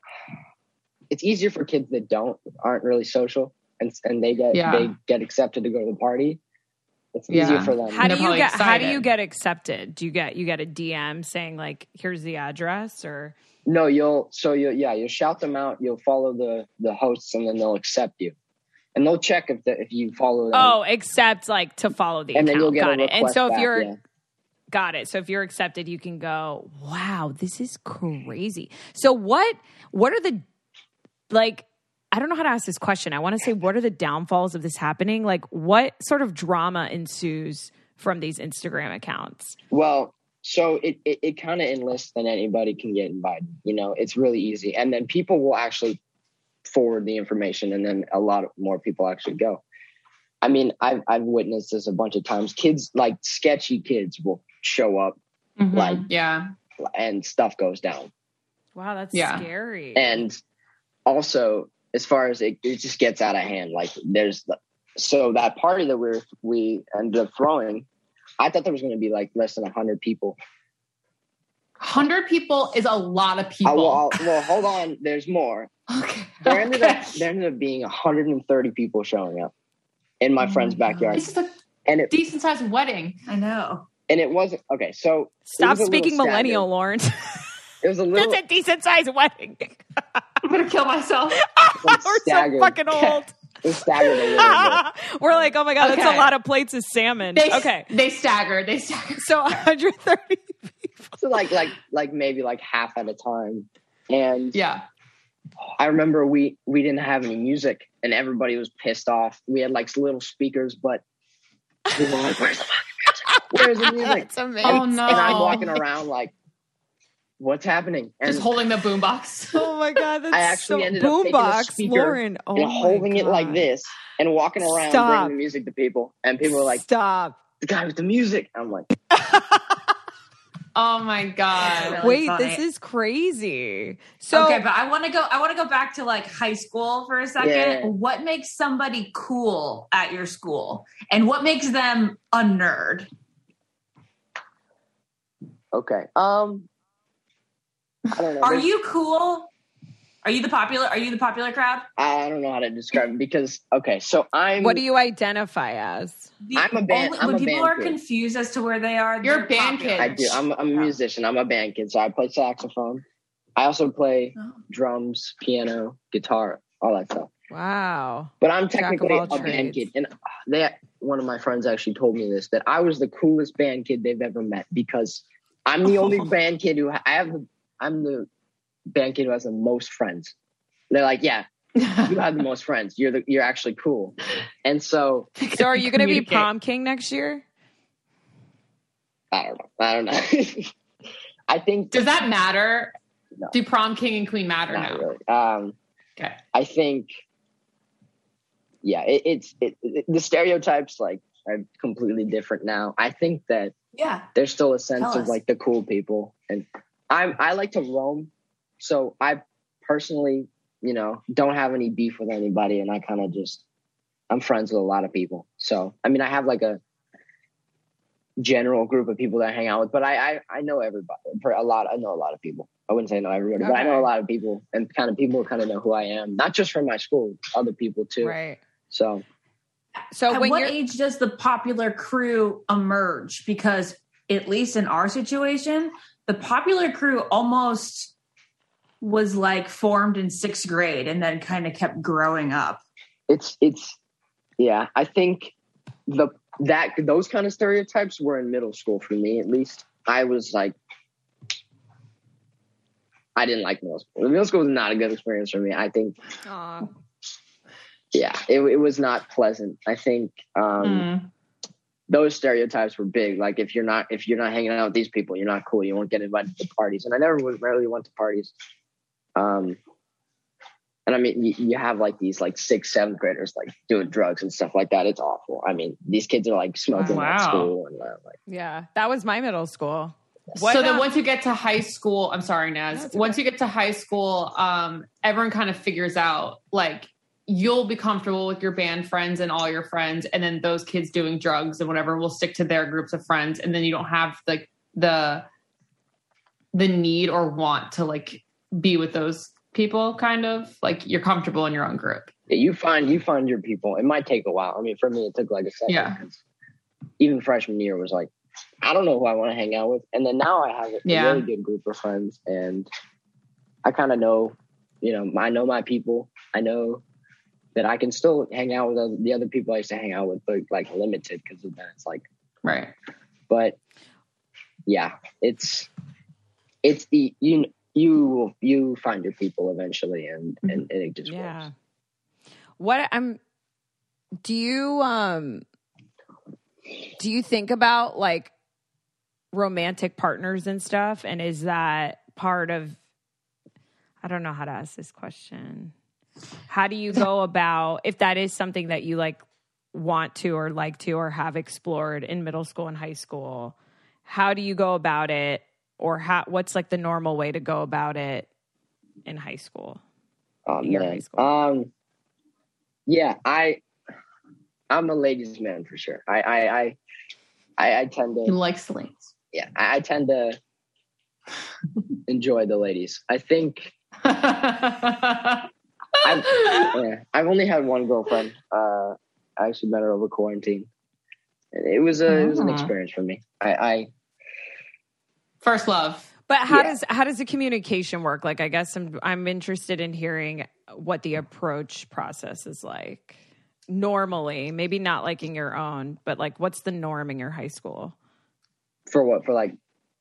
it's easier for kids that don't aren't really social, and and they get Yeah. they get accepted to go to the party. It's Yeah. easier for them. How do They're you probably get how do excited. you get accepted? Do you get you get a D M saying like here's the address, or No, you'll so you yeah you'll shout them out. You'll follow the the hosts, and then they'll accept you, and they'll check if the, if you follow them. oh, accept like to follow the and account. then you'll get Got a it. And request so if back, you're yeah. got it. So if you're accepted, you can go, wow, this is crazy. So what what are the like I don't know how to ask this question. I want to say, what are the downfalls of this happening? Like, what sort of drama ensues from these Instagram accounts? Well, so it, it, it kind of enlists that anybody can get invited. You know, it's really easy. And then people will actually forward the information, and then a lot of more people actually go. I mean, I've, I've witnessed this a bunch of times. Kids, like sketchy kids, will show up Mhm. like, yeah. and stuff goes down. Wow, that's Yeah. scary. And also, as far as it, it just gets out of hand. Like there's, so that party that we're, we ended up throwing, I thought there was going to be like less than a hundred people. one hundred people is a lot of people. Oh, well, I'll- well, hold on. There's more. Okay. There ended Okay. up there ended up being one hundred thirty people showing up in my Oh friend's my backyard, This is a and it decent sized wedding. I know. and it wasn't okay. So it Stop was a speaking little millennial, staggered. Lawrence. It was a little That's a decent sized wedding. I'm gonna kill myself. like, We're so staggered. fucking old. It was staggered a little bit. We're like, oh my God, that's Okay. a lot of plates of salmon. They, okay. They staggered. They staggered. So one hundred thirty. So like like like maybe like half at a time, and Yeah. I remember we we didn't have any music, and everybody was pissed off. We had like little speakers, but we were like, "Where's the fucking music? Where's the music?" That's amazing. Oh no! And I'm walking around like, "What's happening?" And just holding the boombox. Oh my god! That's I actually so ended up taking boombox, a speaker Lauren. Oh and my holding god. it like this and walking around Stop. bringing the music to people, and people were like, "Stop!" The guy with the music. I'm like. Oh my god! Really Wait, funny. this is crazy. So okay, but I want to go. I want to go back to like high school for a second. Yeah. What makes somebody cool at your school, and what makes them a nerd? Okay. Um. I don't know. Are There's- you cool? Are you the popular? Are you the popular crowd? I don't know how to describe it because okay, so I'm. what do you identify as? The I'm a band- only- I'm when a people band are kid. confused as to where they are, You're they're a band popular. kid. I do. I'm. I'm a musician. I'm a band kid, so I play saxophone. I also play Oh. drums, piano, guitar, all that stuff. Wow. But I'm Jack of technically all a band trades. kid, and they. One of my friends actually told me this that I was the coolest band kid they've ever met because I'm the only band kid who I have. The, I'm the band kid who has the most friends. They're like, yeah, you have the most friends. You're the. You're actually cool, and so. So are you going to be Communicate. prom king next year? I don't know. I don't know. I think. Does that matter? No. Do prom king and queen matter Not now? really. Um, Okay. I think. Yeah, it, it's it, it, the stereotypes like are completely different now. I think that Yeah. there's still a sense Tell of us. like the cool people, and I'm I like to roam, so I personally, you know, don't have any beef with anybody, and I kind of just I'm friends with a lot of people. So I mean, I have like a general group of people that I hang out with, but I I, I know everybody for a lot. I know a lot of people. I wouldn't say I know everybody, but I know Okay. a lot of people, and kind of people kind of know who I am, not just from my school, other people too. Right. So So At when what you're age does the popular crew emerge? Because at least in our situation, the popular crew almost was like formed in sixth grade and then kind of kept growing up. it's it's yeah. I think the that those kind of stereotypes were in middle school for me, at least. I was like, I didn't like middle school. Middle school was not a good experience for me. I think, Aw. yeah, it, it was not pleasant. I think um, Mm. those stereotypes were big. Like if you're not if you're not hanging out with these people, you're not cool. You won't get invited to parties. And I never would- rarely went to parties. Um, and I mean, you, you have like these like sixth, seventh graders like doing drugs and stuff like that. It's awful. I mean, these kids are like smoking Wow. at school and uh, like. Yeah, that was my middle school. What, so then uh, once you get to high school, I'm sorry, Naz, No, it's okay. once you get to high school, um, everyone kind of figures out like you'll be comfortable with your band friends and all your friends. And then those kids doing drugs and whatever will stick to their groups of friends. And then you don't have the, the, the need or want to like be with those people kind of like you're comfortable in your own group. Yeah, you find you find your people. It might take a while. I mean, for me, it took like a second. Yeah. 'cause Even freshman year was like, I don't know who I want to hang out with, and then now I have a Yeah. really good group of friends, and I kind of know, you know, I know my people. I know that I can still hang out with other, the other people I used to hang out with, but like limited because of that. It's like, Right. but yeah, it's it's the you you you find your people eventually, and and, and it just yeah. works. What I'm do you um do you think about like romantic partners and stuff? And is that part of I don't know how to ask this question. How do you go about if that is something that you like want to or like to or have explored in middle school and high school? How do you go about it? Or how what's like the normal way to go about it in high school? Oh in your man. high school? Um yeah, I I'm a ladies' man for sure. I I I I, I tend He to likes the lanes. yeah, I, I tend to enjoy the ladies. I think I've, yeah, I've only had one girlfriend. Uh I actually met her over quarantine. And it was a it was an Ah. experience for me. I, I First love. But how Yeah. does how does the communication work? Like, I guess I'm I'm interested in hearing what the approach process is like normally. Maybe not like in your own, but like what's the norm in your high school? for what? For like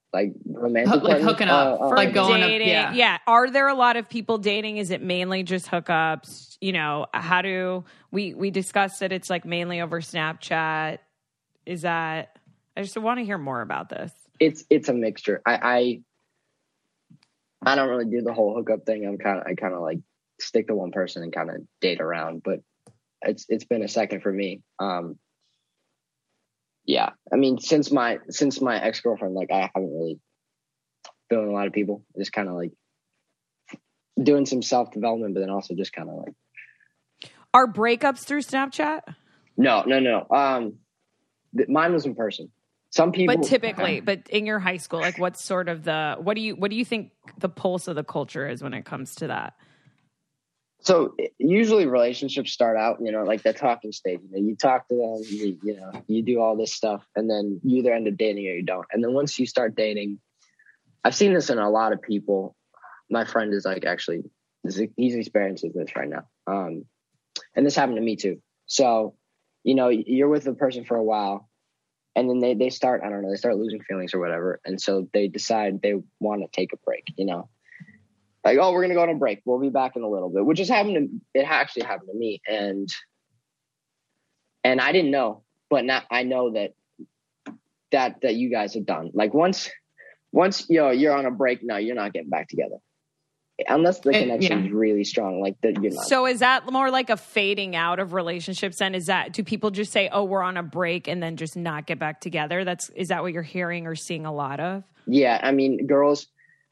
Like romantic, like hooking up, uh, uh, for like going dating. Up, yeah. yeah. Are there a lot of people dating? Is it mainly just hookups? You know, how do we we discussed that it's like mainly over Snapchat? Is that? I just want to hear more about this. It's it's a mixture. I I, I don't really do the whole hookup thing. I'm kind of I kind of like stick to one person and kind of date around. But it's it's been a second for me. Um, Yeah, I mean, since my since my ex girlfriend, like I haven't really been with a lot of people. Just kind of like doing some self development, but then also just kind of like. Are breakups through Snapchat? No, no, no. Um, th- mine was in person. Some people, but typically, uh, but in your high school, like, what's sort of the what do you what do you think the pulse of the culture is when it comes to that? So usually relationships start out, you know, like the talking stage. You know, you talk to them, you, you know, you do all this stuff, and then you either end up dating or you don't. And then once you start dating, I've seen this in a lot of people. My friend is like actually, he's experiencing this right now, um, and this happened to me too. So, you know, you're with a person for a while, and then they they start, I don't know, they start losing feelings or whatever, and so they decide they want to take a break, you know. Like, oh, we're going to go on a break. We'll be back in a little bit, which has happened to, it actually happened to me. And, and I didn't know, but now I know that, that, that you guys have done. Like once, once you know, you're on a break, no, you're not getting back together. Unless the connection is yeah. really strong, like that you're not. So is that more like a fading out of relationships then? Is that, do people just say, oh, we're on a break and then just not get back together? That's, is that what you're hearing or seeing a lot of? Yeah. I mean, girls,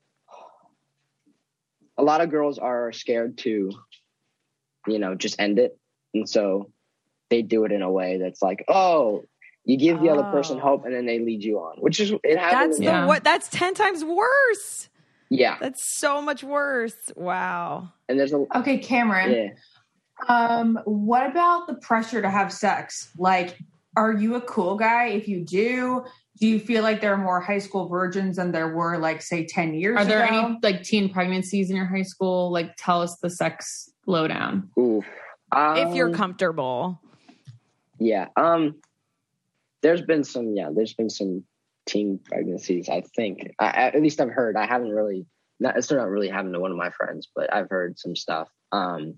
a lot of girls are scared to, you know, just end it. And so they do it in a way that's like, oh, you give the oh. other person hope and then they lead you on, which is, it happens. That's the yeah. what, that's ten times worse. Yeah. That's so much worse. Wow. And there's a, okay, Cameron, yeah. um, what about the pressure to have sex? Like, are you a cool guy if you do? Do you feel like there are more high school virgins than there were, like, say, ten years ago? Are there ago? any, like, teen pregnancies in your high school? Like, tell us the sex lowdown. Ooh. Um, if you're comfortable. Yeah. Um. There's been some, yeah, there's been some teen pregnancies, I think. I, at least I've heard. I haven't really, not, it's not really happened to one of my friends, but I've heard some stuff. Um.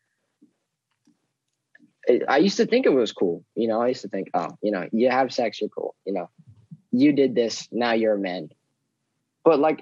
It, I used to think it was cool. You know, I used to think, oh, you know, you have sex, you're cool, you know. You did this, now you're a man. But like,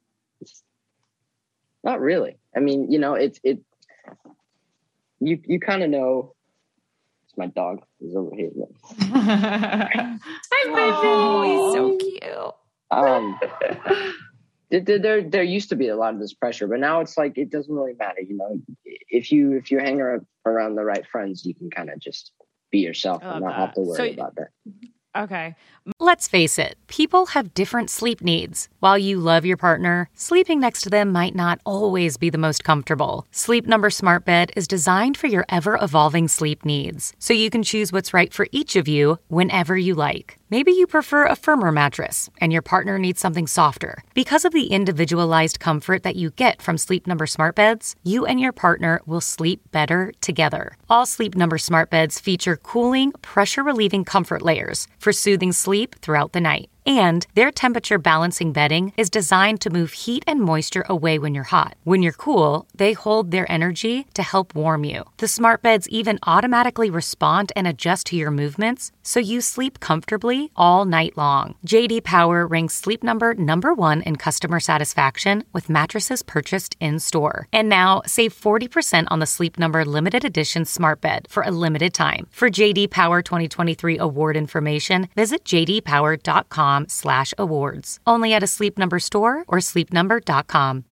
not really. I mean, you know, it's, it, you, you kind of know, it's my dog. He's over here. Hi, oh, he's so cute. Um, there, there, there used to be a lot of this pressure, but now it's like, it doesn't really matter. You know, if you, if you hang around the right friends, you can kind of just be yourself and not that. have to worry so, about that. Okay. Let's face it, people have different sleep needs. While you love your partner, sleeping next to them might not always be the most comfortable. Sleep Number Smart Bed is designed for your ever-evolving sleep needs, so you can choose what's right for each of you whenever you like. Maybe you prefer a firmer mattress and your partner needs something softer. Because of the individualized comfort that you get from Sleep Number Smart Beds, you and your partner will sleep better together. All Sleep Number Smart Beds feature cooling, pressure-relieving comfort layers for soothing sleep throughout the night. And their temperature balancing bedding is designed to move heat and moisture away when you're hot. When you're cool, they hold their energy to help warm you. The smart beds even automatically respond and adjust to your movements, so you sleep comfortably all night long. J D Power ranks Sleep Number number one in customer satisfaction with mattresses purchased in-store. And now, save forty percent on the Sleep Number limited edition smart bed for a limited time. For J D Power twenty twenty-three award information, visit j d power dot com slash awards. Only at a Sleep Number store or sleep number dot com.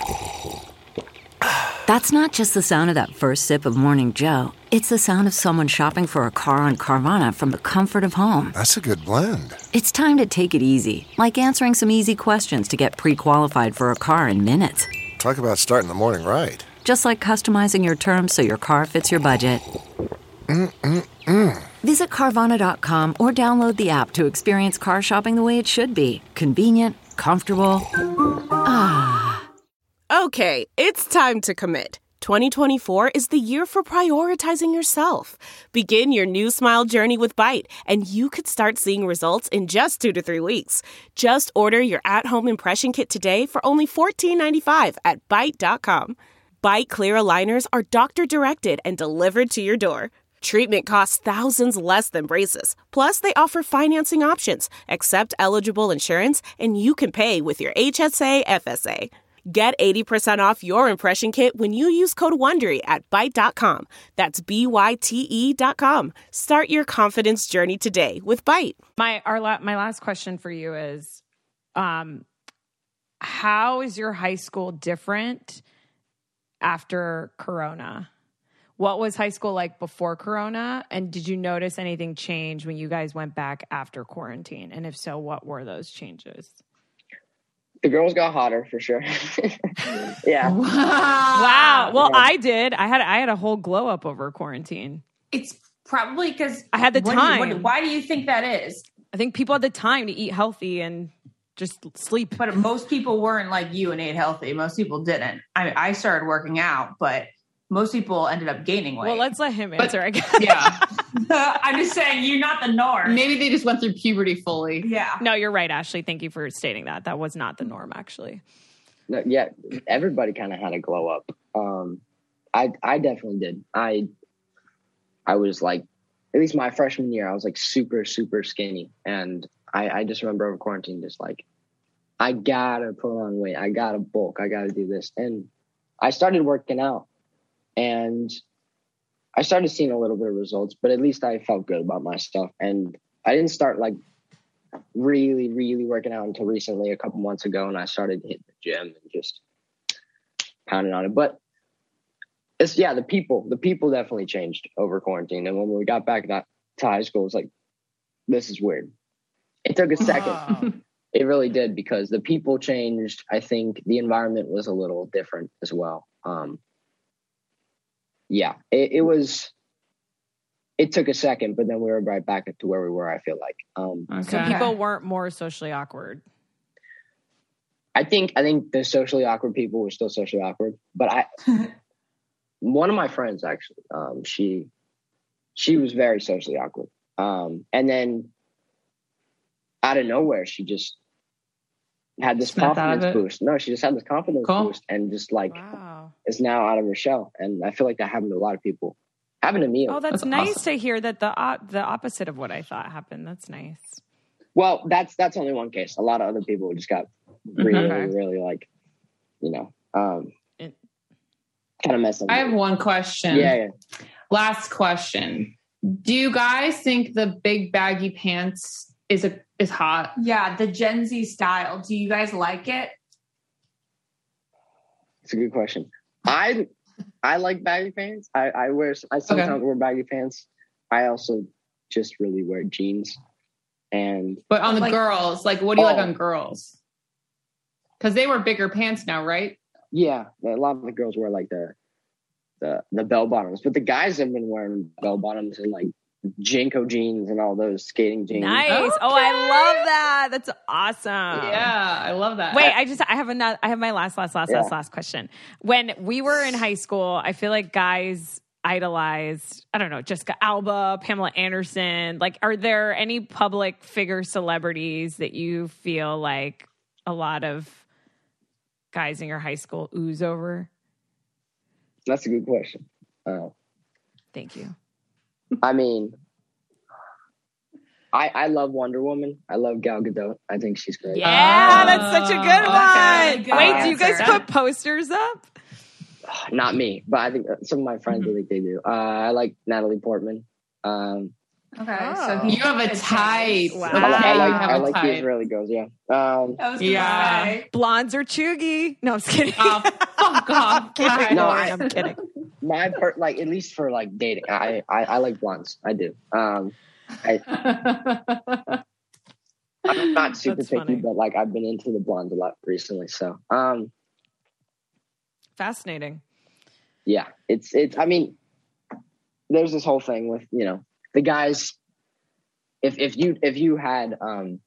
That's not just the sound of that first sip of Morning Joe. It's the sound of someone shopping for a car on Carvana from the comfort of home. That's a good blend. It's time to take it easy, like answering some easy questions to get pre-qualified for a car in minutes. Talk about starting the morning right. Just like customizing your terms so your car fits your budget. Mm-mm-mm. Visit Carvana dot com or download the app to experience car shopping the way it should be. Convenient, comfortable. Ah. Okay, it's time to commit. twenty twenty-four is the year for prioritizing yourself. Begin your new smile journey with Byte, and you could start seeing results in just two to three weeks. Just order your at-home impression kit today for only fourteen ninety-five at byte dot com. Byte Clear aligners are doctor-directed and delivered to your door. Treatment costs thousands less than braces. Plus, they offer financing options, accept eligible insurance, and you can pay with your H S A F S A. Get eighty percent off your impression kit when you use code WONDERY at byte dot com. That's B Y T E dot com. Start your confidence journey today with Byte. My our la- my last question for you is, um, how is your high school different after Corona? What was high school like before Corona? And did you notice anything change when you guys went back after quarantine? And if so, what were those changes? The girls got hotter for sure. Yeah. Wow. Wow. Well, yeah. I did. I had I had a whole glow up over quarantine. It's probably because I had the time. Do you, what, why do you think that is? I think people had the time to eat healthy and just sleep. But most people weren't like you and ate healthy. Most people didn't. I mean, I started working out, but most people ended up gaining weight. Well, let's let him answer, but, I guess. Yeah. I'm just saying, you're not the norm. Maybe they just went through puberty fully. Yeah. No, you're right, Ashley. Thank you for stating that. That was not the norm, actually. No, yeah, everybody kind of had a glow up. Um, I I definitely did. I I was like, at least my freshman year, I was like super, super skinny. And I, I just remember over quarantine, just like, I gotta put on weight. I gotta bulk. I gotta do this. And I started working out. And I started seeing a little bit of results, but at least I felt good about my stuff. And I didn't start like really, really working out until recently, a couple months ago. And I started hitting the gym and just pounding on it. But it's, yeah, the people, the people definitely changed over quarantine. And when we got back to high school, it was like, this is weird. It took a second. Wow. It really did, because the people changed. I think the environment was a little different as well. Um, Yeah, it, it was, it took a second, but then we were right back to where we were, I feel like. Um, okay. So people weren't more socially awkward. I think, I think the socially awkward people were still socially awkward, but I, one of my friends actually, um, she, she was very socially awkward. Um, and then out of nowhere, she just had this Snapped confidence boost. No, she just had this confidence cool. boost and just like wow. is now out of her shell. And I feel like that happened to a lot of people. Happened to me. Oh, that's, that's nice awesome. to hear that the uh, the opposite of what I thought happened. That's nice. Well, that's that's only one case. A lot of other people just got really, okay. really like, you know, um, kind of messed up. I have one question. Yeah, yeah. Last question. Do you guys think the big baggy pants is a is hot? Yeah, the Gen Z style. Do you guys like it? It's a good question. I I like baggy pants. I, I wear I sometimes okay. wear baggy pants. I also just really wear jeans. And but on the like, girls, like what do you oh, like on girls? Because they wear bigger pants now, right? Yeah, a lot of the girls wear like the the the bell bottoms, but the guys have been wearing bell bottoms and like Jinko jeans and all those skating jeans. Nice. Okay. Oh, I love that. That's awesome. Yeah, I love that. Wait, I just I have another I have my last last last yeah. last last question. When we were in high school, I feel like guys idolized, I don't know, Jessica Alba, Pamela Anderson. Like, are there any public figure celebrities that you feel like a lot of guys in your high school ooze over? That's a good question. Uh, Thank you. I mean, I I love Wonder Woman. I love Gal Gadot. I think she's great. Yeah, oh, that's such a good one. Okay. Wait, do you guys put posters up? Not me, but I think some of my friends mm-hmm. I think they do. Uh, I like Natalie Portman. Um, okay, oh. so you have a type. Wow. I, I like I like the Israeli girls. Yeah. Um, yeah. Blondes or chuggy? No, I'm just kidding. Oh, fuck off. kidding. No, I, I'm kidding. My per, like at least for like dating, I, I, I like blondes. I do. Um, I, I'm not super That's picky, funny. But like I've been into the blondes a lot recently. So, um, fascinating. Yeah, it's it's. I mean, there's this whole thing with you know the guys. If if you if you had um,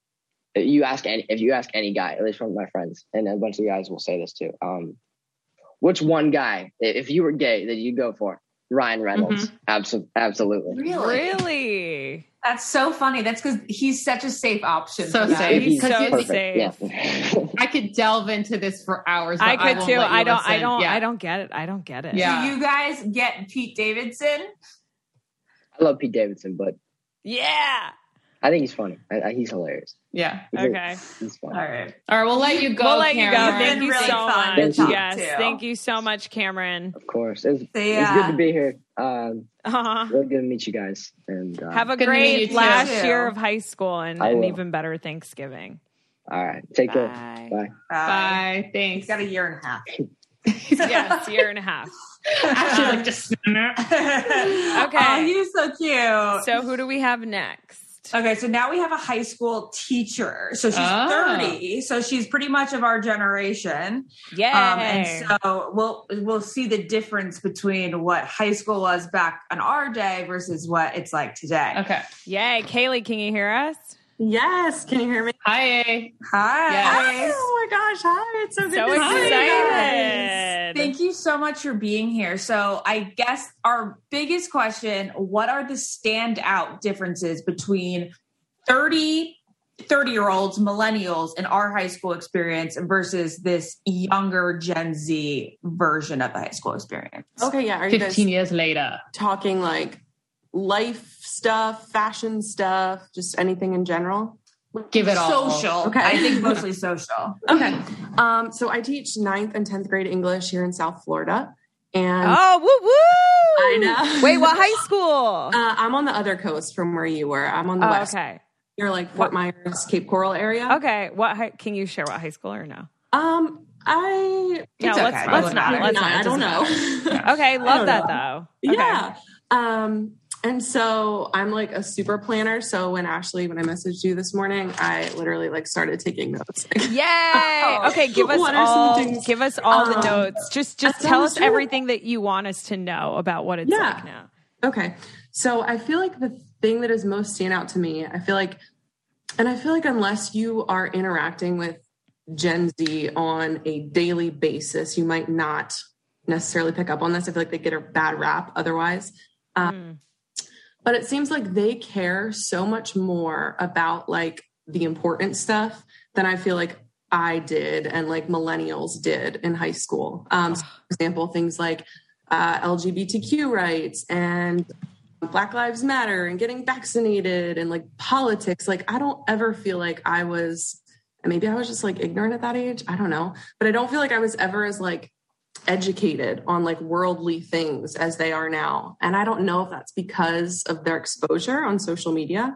you ask any if you ask any guy, at least one of my friends, and a bunch of guys will say this too. Um, which one guy, if you were gay, that you go for? Ryan Reynolds. Mm-hmm. Absol- absolutely. Really? Really? That's so funny. That's because he's such a safe option. So safe. He's so perfect. safe. Yeah. I could delve into this for hours. But I could I too. I don't. listen. I don't. Yeah. I don't get it. I don't get it. Yeah. Do you guys get Pete Davidson? I love Pete Davidson, but Yeah. I think he's funny. I, I, he's hilarious. Yeah. He's Okay. A, he's funny. All right. All right. We'll let you go. We'll let you go. Cameron. Thank you Really so fun much. to talk Yes. to. Thank you so much, Cameron. Of course. It was, See it was ya. good to be here. Um, Uh-huh. really good to meet you guys. And uh, Have a Good to meet you great too. last too. year of high school and I an will. even better Thanksgiving. all right. Take care. Bye. Bye. Bye. He's Thanks. got a year and a half. Yes, year and a half. Actually, like just Okay. Oh, he's so cute. So who do we have next? Okay, so now we have a high school teacher. So she's Oh. thirty. So she's pretty much of our generation. Yay. Um, and so we'll we'll see the difference between what high school was back on our day versus what it's like today. Okay. Yay. Kaylee, can you hear us? Yes. Can you hear me? Hi. Hi. Yes. Oh my gosh. Hi. It's so good So to see you excited. Thank you so much for being here. So I guess our biggest question, what are the standout differences between thirty, thirty-year-olds, millennials in our high school experience versus this younger Gen Z version of the high school experience? Okay. Yeah. Are you Fifteen guys years later. talking like life stuff, fashion stuff, just anything in general? Give it all. Social. Okay. I think mostly social. Okay. Um, so I teach ninth and tenth grade English here in South Florida. And Oh, woo woo! I know. Wait, what high school? uh, I'm on the other coast from where you were. I'm on the Oh, west. okay. You're like Fort Myers, Cape Coral area. Okay. What high, can you share what high school or no? Um, I No, It's let's, okay. let's Doesn't not. matter. Let's No, not. I It don't doesn't know. matter. Okay, love don't that know. though. Okay. Yeah. Um, and so I'm like a super planner. So when Ashley, when I messaged you this morning, I literally like started taking notes. Yay! Okay, give us What are some all. things- Give us all the Um, notes. Just, just that tell was us true. everything that you want us to know about what it's Yeah. like now. Okay. So I feel like the thing that is most stand out to me, I feel like, and I feel like unless you are interacting with Gen Z on a daily basis, you might not necessarily pick up on this. I feel like they get a bad rap otherwise. Um, Mm. But it seems like they care so much more about like the important stuff than I feel like I did and like millennials did in high school. Um, so for example, things like uh, L G B T Q rights and Black Lives Matter and getting vaccinated and like politics. Like I don't ever feel like I was, and maybe I was just like ignorant at that age. I don't know, but I don't feel like I was ever as like educated on like worldly things as they are now. And I don't know if that's because of their exposure on social media.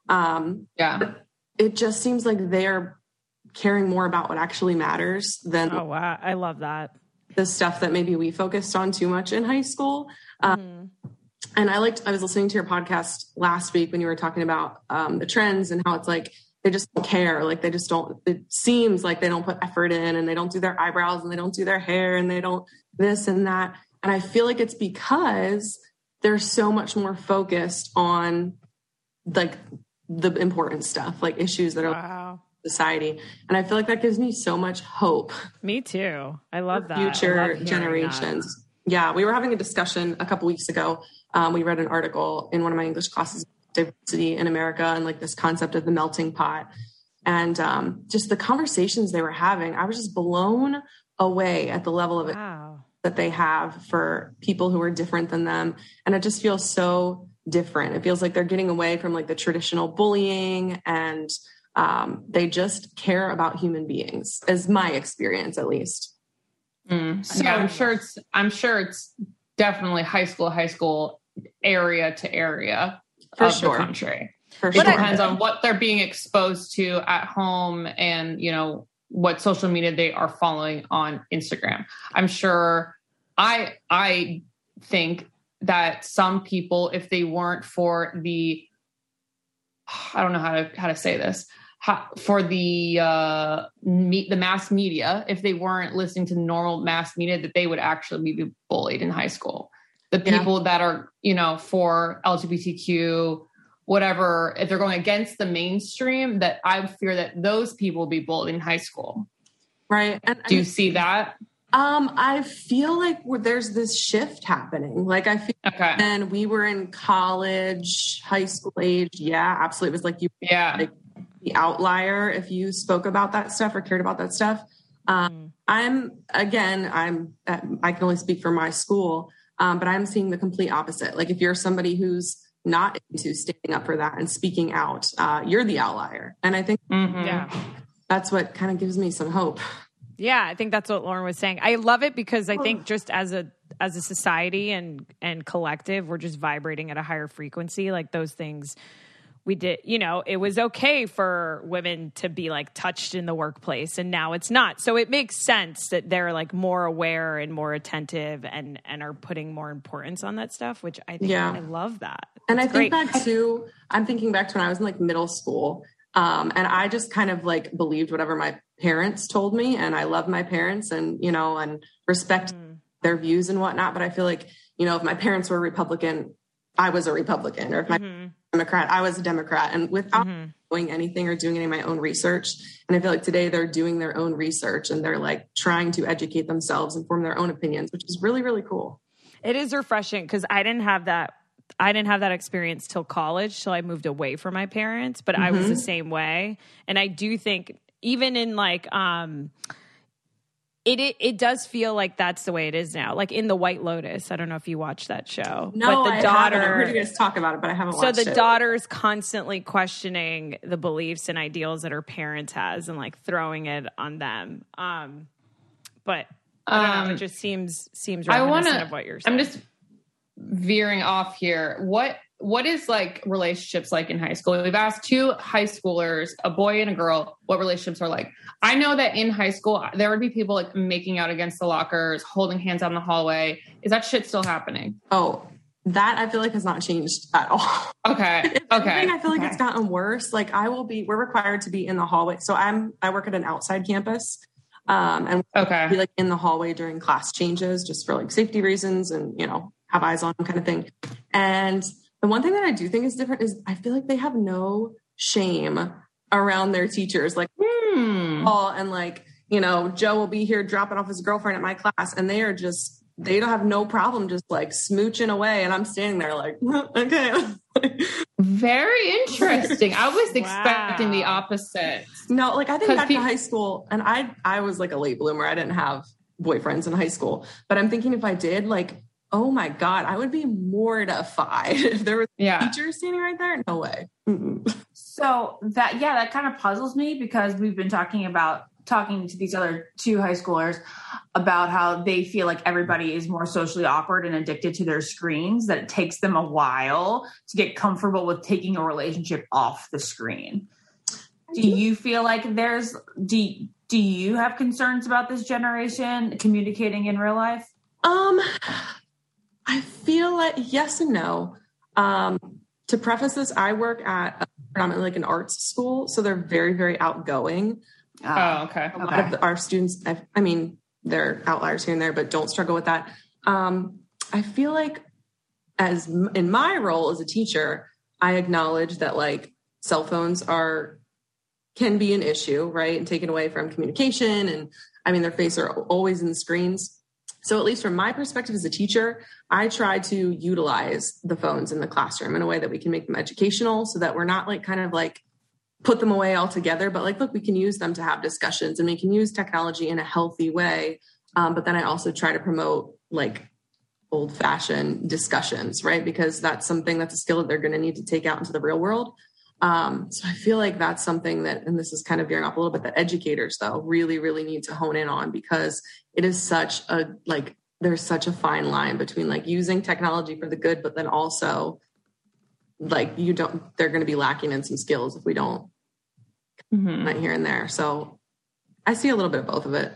Um, Yeah. it just seems like they're caring more about what actually matters than Oh wow, I love that. the stuff that maybe we focused on too much in high school. Um, Mm. and I liked, I was listening to your podcast last week when you were talking about um, the trends and how it's like, they just don't care. Like they just don't, it seems like they don't put effort in and they don't do their eyebrows and they don't do their hair and they don't this and that. And I feel like it's because they're so much more focused on like the important stuff, like issues that are Wow. society. And I feel like that gives me so much hope. Me too. I love for that. I future love hearing generations. that. Yeah, we were having a discussion a couple weeks ago. Um, we read an article in one of my English classes, diversity in America, and like this concept of the melting pot. And um, just the conversations they were having, I was just blown away at the level of it Wow. that they have for people who are different than them. And it just feels so different. It feels like they're getting away from like the traditional bullying and um, they just care about human beings, is my experience at least. Mm. So yeah, I'm sure it's, I'm sure it's definitely high school, high school area to area For of sure. the country. For It sure. depends on what they're being exposed to at home and, you know, what social media they are following on Instagram. I'm sure I, I think that some people, if they weren't for the, I don't know how to, how to say this, how, for the, uh, meet the mass media, if they weren't listening to normal mass media, that they would actually be bullied in high school. The Yeah. people that are, you know, for L G B T Q, whatever, if they're going against the mainstream, that I fear that those people will be bullied in high school. Right. And Do you see that? Um, I feel like we're, there's this shift happening. Like I feel, okay. and we were in college, high school age. Yeah, absolutely. It was like you, yeah, like the outlier if you spoke about that stuff or cared about that stuff. Um, mm. I'm again, I'm I can only speak for my school, um, but I'm seeing the complete opposite. Like if you're somebody who's not into standing up for that and speaking out, uh, you're the outlier, and I think mm-hmm. yeah, that's what kind of gives me some hope. Yeah, I think that's what Lauren was saying. I love it because I think just as a as a society and and collective, we're just vibrating at a higher frequency. Like those things we did, you know, it was okay for women to be like touched in the workplace, and now it's not. So it makes sense that they're like more aware and more attentive and and are putting more importance on that stuff, which I think yeah. I love that. And it's I think great. back to, I'm thinking back to when I was in like middle school. Um, and I just kind of like believed whatever my parents told me, and I love my parents and, you know, and respect mm. their views and whatnot. But I feel like, you know, if my parents were Republican, I was a Republican, or if my mm-hmm. Democrat, I was a Democrat, and without mm-hmm. doing anything or doing any of my own research. And I feel like today they're doing their own research and they're like trying to educate themselves and form their own opinions, which is really, really cool. It is refreshing because I didn't have that. I didn't have that experience till college, till I moved away from my parents, but mm-hmm. I was the same way. And I do think even in like, um, it, it it does feel like that's the way it is now. Like in The White Lotus, I don't know if you watched that show. No, but the I daughter, haven't. I heard you guys talk about it, but I haven't so watched it. So the daughter is constantly questioning the beliefs and ideals that her parents has and like throwing it on them. Um, but I don't um, know, it just seems seems reminiscent I wanna, of what you're saying. I'm just veering off here. What what is like relationships like in high school? We've asked two high schoolers, a boy and a girl, what relationships are like. I know that in high school there would be people like making out against the lockers, holding hands out in the hallway. Is that shit still happening? Oh, that I feel like has not changed at all. Okay. Okay. Anything, I feel like okay. it's gotten worse. Like I will be, we're required to be in the hallway. So I'm I work at an outside campus. Um and okay. be like in the hallway during class changes just for like safety reasons and, you know, have eyes on kind of thing. And the one thing that I do think is different is I feel like they have no shame around their teachers. Like, hmm. oh, and like, you know, Joe will be here dropping off his girlfriend at my class, and they are just, they don't have no problem just like smooching away. And I'm standing there like, okay. Very interesting. I was expecting wow. the opposite. No, like I think back pe- to high school, and I, I was like a late bloomer. I didn't have boyfriends in high school, but I'm thinking if I did, like, oh my God, I would be mortified if there was yeah. a teacher standing right there. No way. Mm-mm. So that, yeah, that kind of puzzles me because we've been talking about talking to these other two high schoolers about how they feel like everybody is more socially awkward and addicted to their screens, that it takes them a while to get comfortable with taking a relationship off the screen. Do you feel like there's, do, do you have concerns about this generation communicating in real life? Um, I feel like yes and no. Um, to preface this, I work at a, predominantly like an arts school, so they're very, very outgoing. Oh, okay. A lot of the, our students, I, I mean, they're outliers here and there, but don't struggle with that. Um, I feel like as in my role as a teacher, I acknowledge that like cell phones are, can be an issue, right? And taken away from communication. And I mean, their faces are always in the screens. So at least from my perspective as a teacher, I try to utilize the phones in the classroom in a way that we can make them educational so that we're not like kind of like put them away altogether, but like, look, we can use them to have discussions and we can use technology in a healthy way. Um, but then I also try to promote like old fashioned discussions, right? Because that's something that's a skill that they're going to need to take out into the real world. Um, so I feel like that's something that, and this is kind of veering off a little bit, that educators though really, really need to hone in on, because it is such a, like, there's such a fine line between like using technology for the good, but then also like you don't, they're going to be lacking in some skills if we don't mm-hmm. right here and there. So I see a little bit of both of it.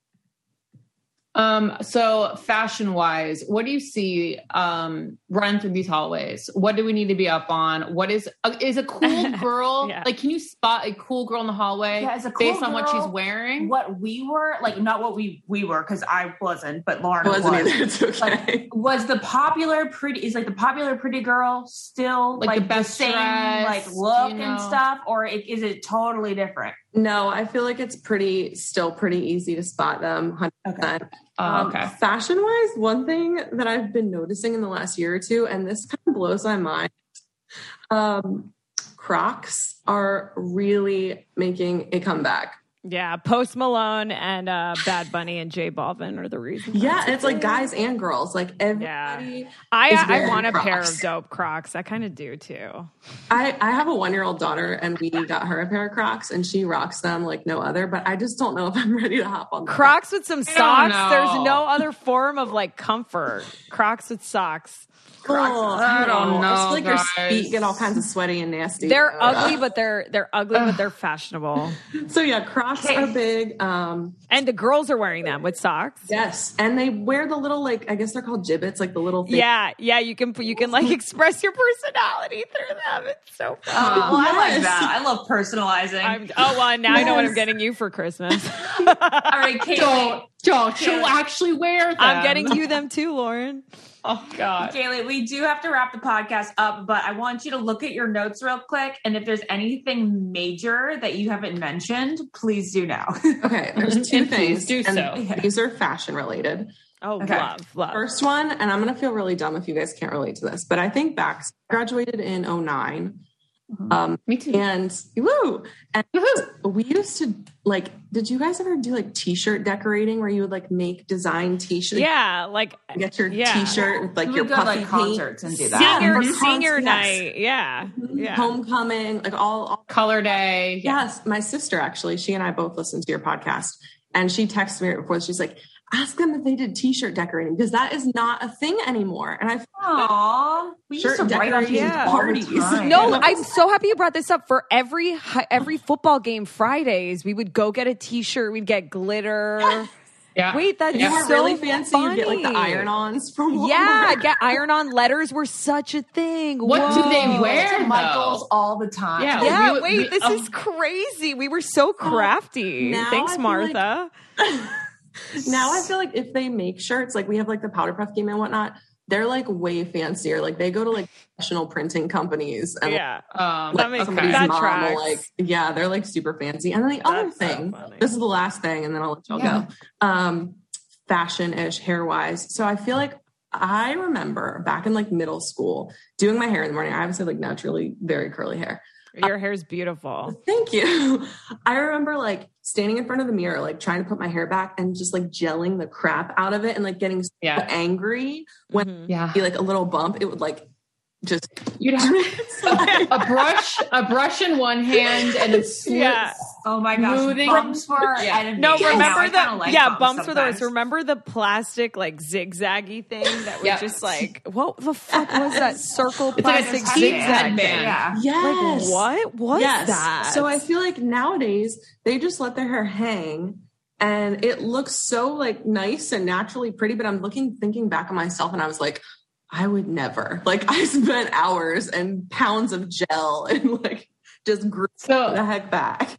Um, so fashion wise, what do you see, um, running through these hallways? What do we need to be up on? What is, uh, is a cool girl, yeah. like, can you spot a cool girl in the hallway yeah, as a cool based on girl, what she's wearing? What we were, like, not what we, we were, cause I wasn't, but Lauren wasn't was. Either. It's okay. Like, was the popular pretty, is like the popular pretty girl still like, like the, best the same dress, like look you know? and stuff, or it, is it totally different? No, I feel like it's pretty, still pretty easy to spot them. one hundred percent. Okay. Oh, um, okay. Fashion wise, one thing that I've been noticing in the last year or two, and this kind of blows my mind, um, Crocs are really making a comeback. Yeah, Post Malone and uh, Bad Bunny and J Balvin are the reasons. Yeah, and it's like guys and girls. Like everybody. Yeah. I is I wearing want a Crocs. pair of dope Crocs. I kind of do too. I, I have a one-year-old daughter, and we got her a pair of Crocs, and she rocks them like no other. But I just don't know if I'm ready to hop on them. Crocs with some socks. know. There's no other form of like comfort. Crocs with socks. Crocs, Oh, I don't know, I feel like guys. your feet get all kinds of sweaty and nasty. They're Uh, ugly, but they're they're ugly, but they're fashionable. So yeah, Crocs are big. Um, And the girls are wearing them with socks. yes, and they wear the little like I guess they're called gibbets, like the little thing. Yeah, yeah, you can you can like express your personality through them. It's so fun. Oh, well, I like Yes. that. I love personalizing. I'm, oh well, now I know what I'm Yes. getting you for Christmas. All right, Kate. Don't, don't. She'll actually wear them. I'm getting you them too, Lauren. Oh, God. Kaylee, we do have to wrap the podcast up, but I want you to look at your notes real quick. And if there's anything major that you haven't mentioned, please do now. Okay, there's two And please things. do and so. These are fashion related. Oh, Okay. love, love. First one, and I'm gonna feel really dumb if you guys can't relate to this, but I think back, I graduated in oh nine. Um, Me too. and woo! And we used to like. Did you guys ever do like T-shirt decorating where you would like make design T-shirts? Yeah, like Get your yeah. T-shirt with like We your would go to, puffy like, paint. concerts and do that. senior Yeah. senior Yes. night. Yeah, yeah. Homecoming, like all, all Color day. Yeah. Yes, my sister actually, she and I both listened to your podcast, and she texted me right before. She's like, "Ask them if they did T-shirt decorating because that is not a thing anymore." And I, Aww. We used Shirt to write on decorating these Yeah. parties. parties. No, I'm so happy you brought this up. For every hi- every football game Fridays, we would go get a T-shirt. We'd get glitter. Yeah. Wait, that's you were so really fancy. funny. You get like the iron-ons from Walmart. Yeah, get iron-on letters were such a thing. What Whoa. do they We wear, went to Michael's though? all the time. Yeah. Yeah, We would- wait, we- this oh. is crazy. We were so crafty. now Thanks, I feel Martha. Now I feel like if they make shirts, like we have like the Powder Puff game and whatnot, they're like way fancier. Like they go to like professional printing companies and Yeah. Um, like, That makes somebody's that mom tracks. will like, yeah, they're like super fancy. And then the other That's so thing, funny. this is the last thing, and then I'll let y'all Yeah. go. Um, fashion-ish, hair-wise. So I feel like I remember back in like middle school doing my hair in the morning. I obviously have like naturally very curly hair. Your hair's beautiful. Thank you. I remember like standing in front of the mirror, like trying to put my hair back and just like gelling the crap out of it and like getting so Yeah. angry when Mhm. Yeah. it'd be like a little bump. It would like just You'd have a brush, a brush in one hand, and a slit. Yeah. Oh my gosh. Smoothing. Bumps were Yeah. enemies. No, Now remember I the kinda like yeah bumps for sometimes. those. Remember the plastic like zigzaggy thing that was Yeah. just like what the fuck was that circle It's like a plastic zigzag zigzag band. thing? Yeah. yes. Like what was yes. that? So I feel like nowadays they just let their hair hang and it looks so like nice and naturally pretty. But I'm looking, thinking back on myself and I was like, I would never. Like I spent hours and pounds of gel and like just grew So- the heck back.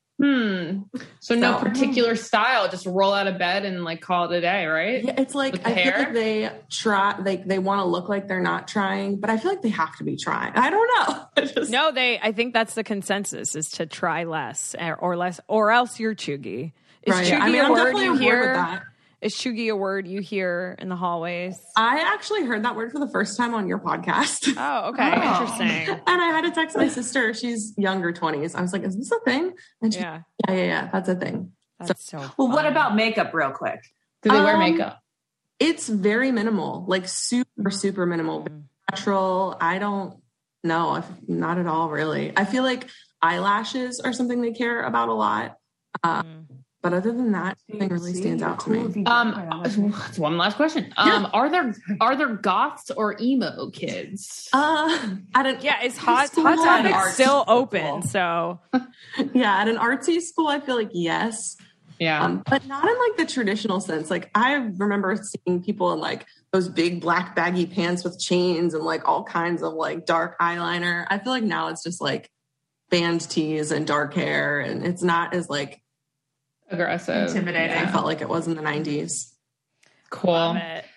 Hmm. So no So- particular style. Just roll out of bed and like call it a day, right? Yeah, it's like With the I feel hair? like they try, like they want to look like they're not trying, but I feel like they have to be trying. I don't know. I just- no, they. I think that's the consensus is to try less or, or less, or else you're chuggy. Is Right. chuggy I mean, a I'm word definitely you on board with hear? that. Is chuggy a word you hear in the hallways? I actually heard that word for the first time on your podcast. Oh, okay, Oh. interesting. And I had to text my sister. She's younger twenties. I was like, is this a thing? And she, yeah, Yeah, yeah, yeah, that's a thing. that's so. Well, what fun. about makeup real quick? Do they wear Um, makeup? It's very minimal, like super, super minimal. Natural. I don't know. if- Not at all, really. I feel like eyelashes are something they care about a lot. Uh, Mm. But other than that, nothing really stands out to me. Um, one last question. Um, are there are there goths or emo kids? Uh, at an, Yeah, it's hot. School Hot topic arts. still open. So yeah, at an artsy school, I feel like yes. Yeah. Um, but not in like the traditional sense. Like I remember seeing people in like those big black baggy pants with chains and like all kinds of like dark eyeliner. I feel like now it's just like band tees and dark hair, and it's not as like Aggressive. Intimidating. I felt like it was in the nineties. Cool. love it.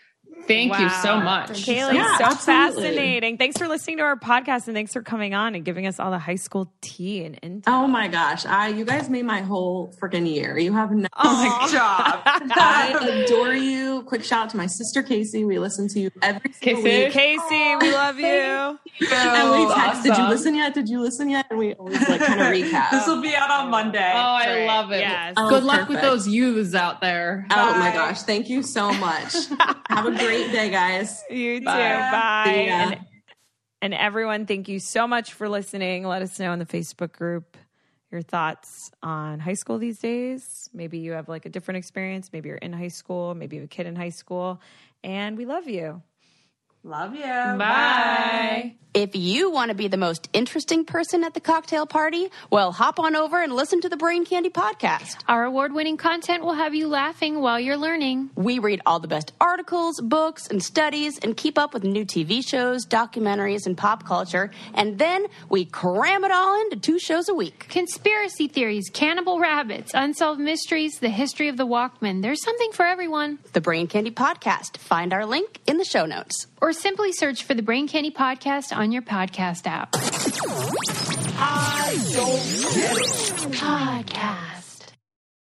Thank wow. you so much. Kaylee, yeah, so absolutely. fascinating. Thanks for listening to our podcast, and thanks for coming on and giving us all the high school tea and intel. Oh my gosh. I you guys made my whole freaking year. You have no oh, job. I adore you. Quick shout out to my sister Casey. We listen to you every single Casey. week. Casey, we love you. And we text, awesome. did you listen yet? Did you listen yet? And we always like kind of recap. This will be out on Monday. Oh, I Great. love it. Yes. Oh, Good luck perfect. with those youths out there. Oh Bye. my gosh. Thank you so much. Have a great day, guys. You too. Bye. Bye. See ya. And, and everyone, thank you so much for listening. Let us know in the Facebook group your thoughts on high school these days. Maybe you have like a different experience. Maybe you're in high school. Maybe you have a kid in high school. And we love you. Love you. Bye. Bye. If you want to be the most interesting person at the cocktail party, well, hop on over and listen to the Brain Candy podcast. Our award-winning content will have you laughing while you're learning. We read all the best articles, books, and studies and keep up with new T V shows, documentaries, and pop culture. And then we cram it all into two shows a week. Conspiracy theories, cannibal rabbits, unsolved mysteries, the history of the Walkman. There's something for everyone. The Brain Candy podcast. Find our link in the show notes. Or simply search for the Brain Candy podcast on your podcast app. I don't get it. Podcast.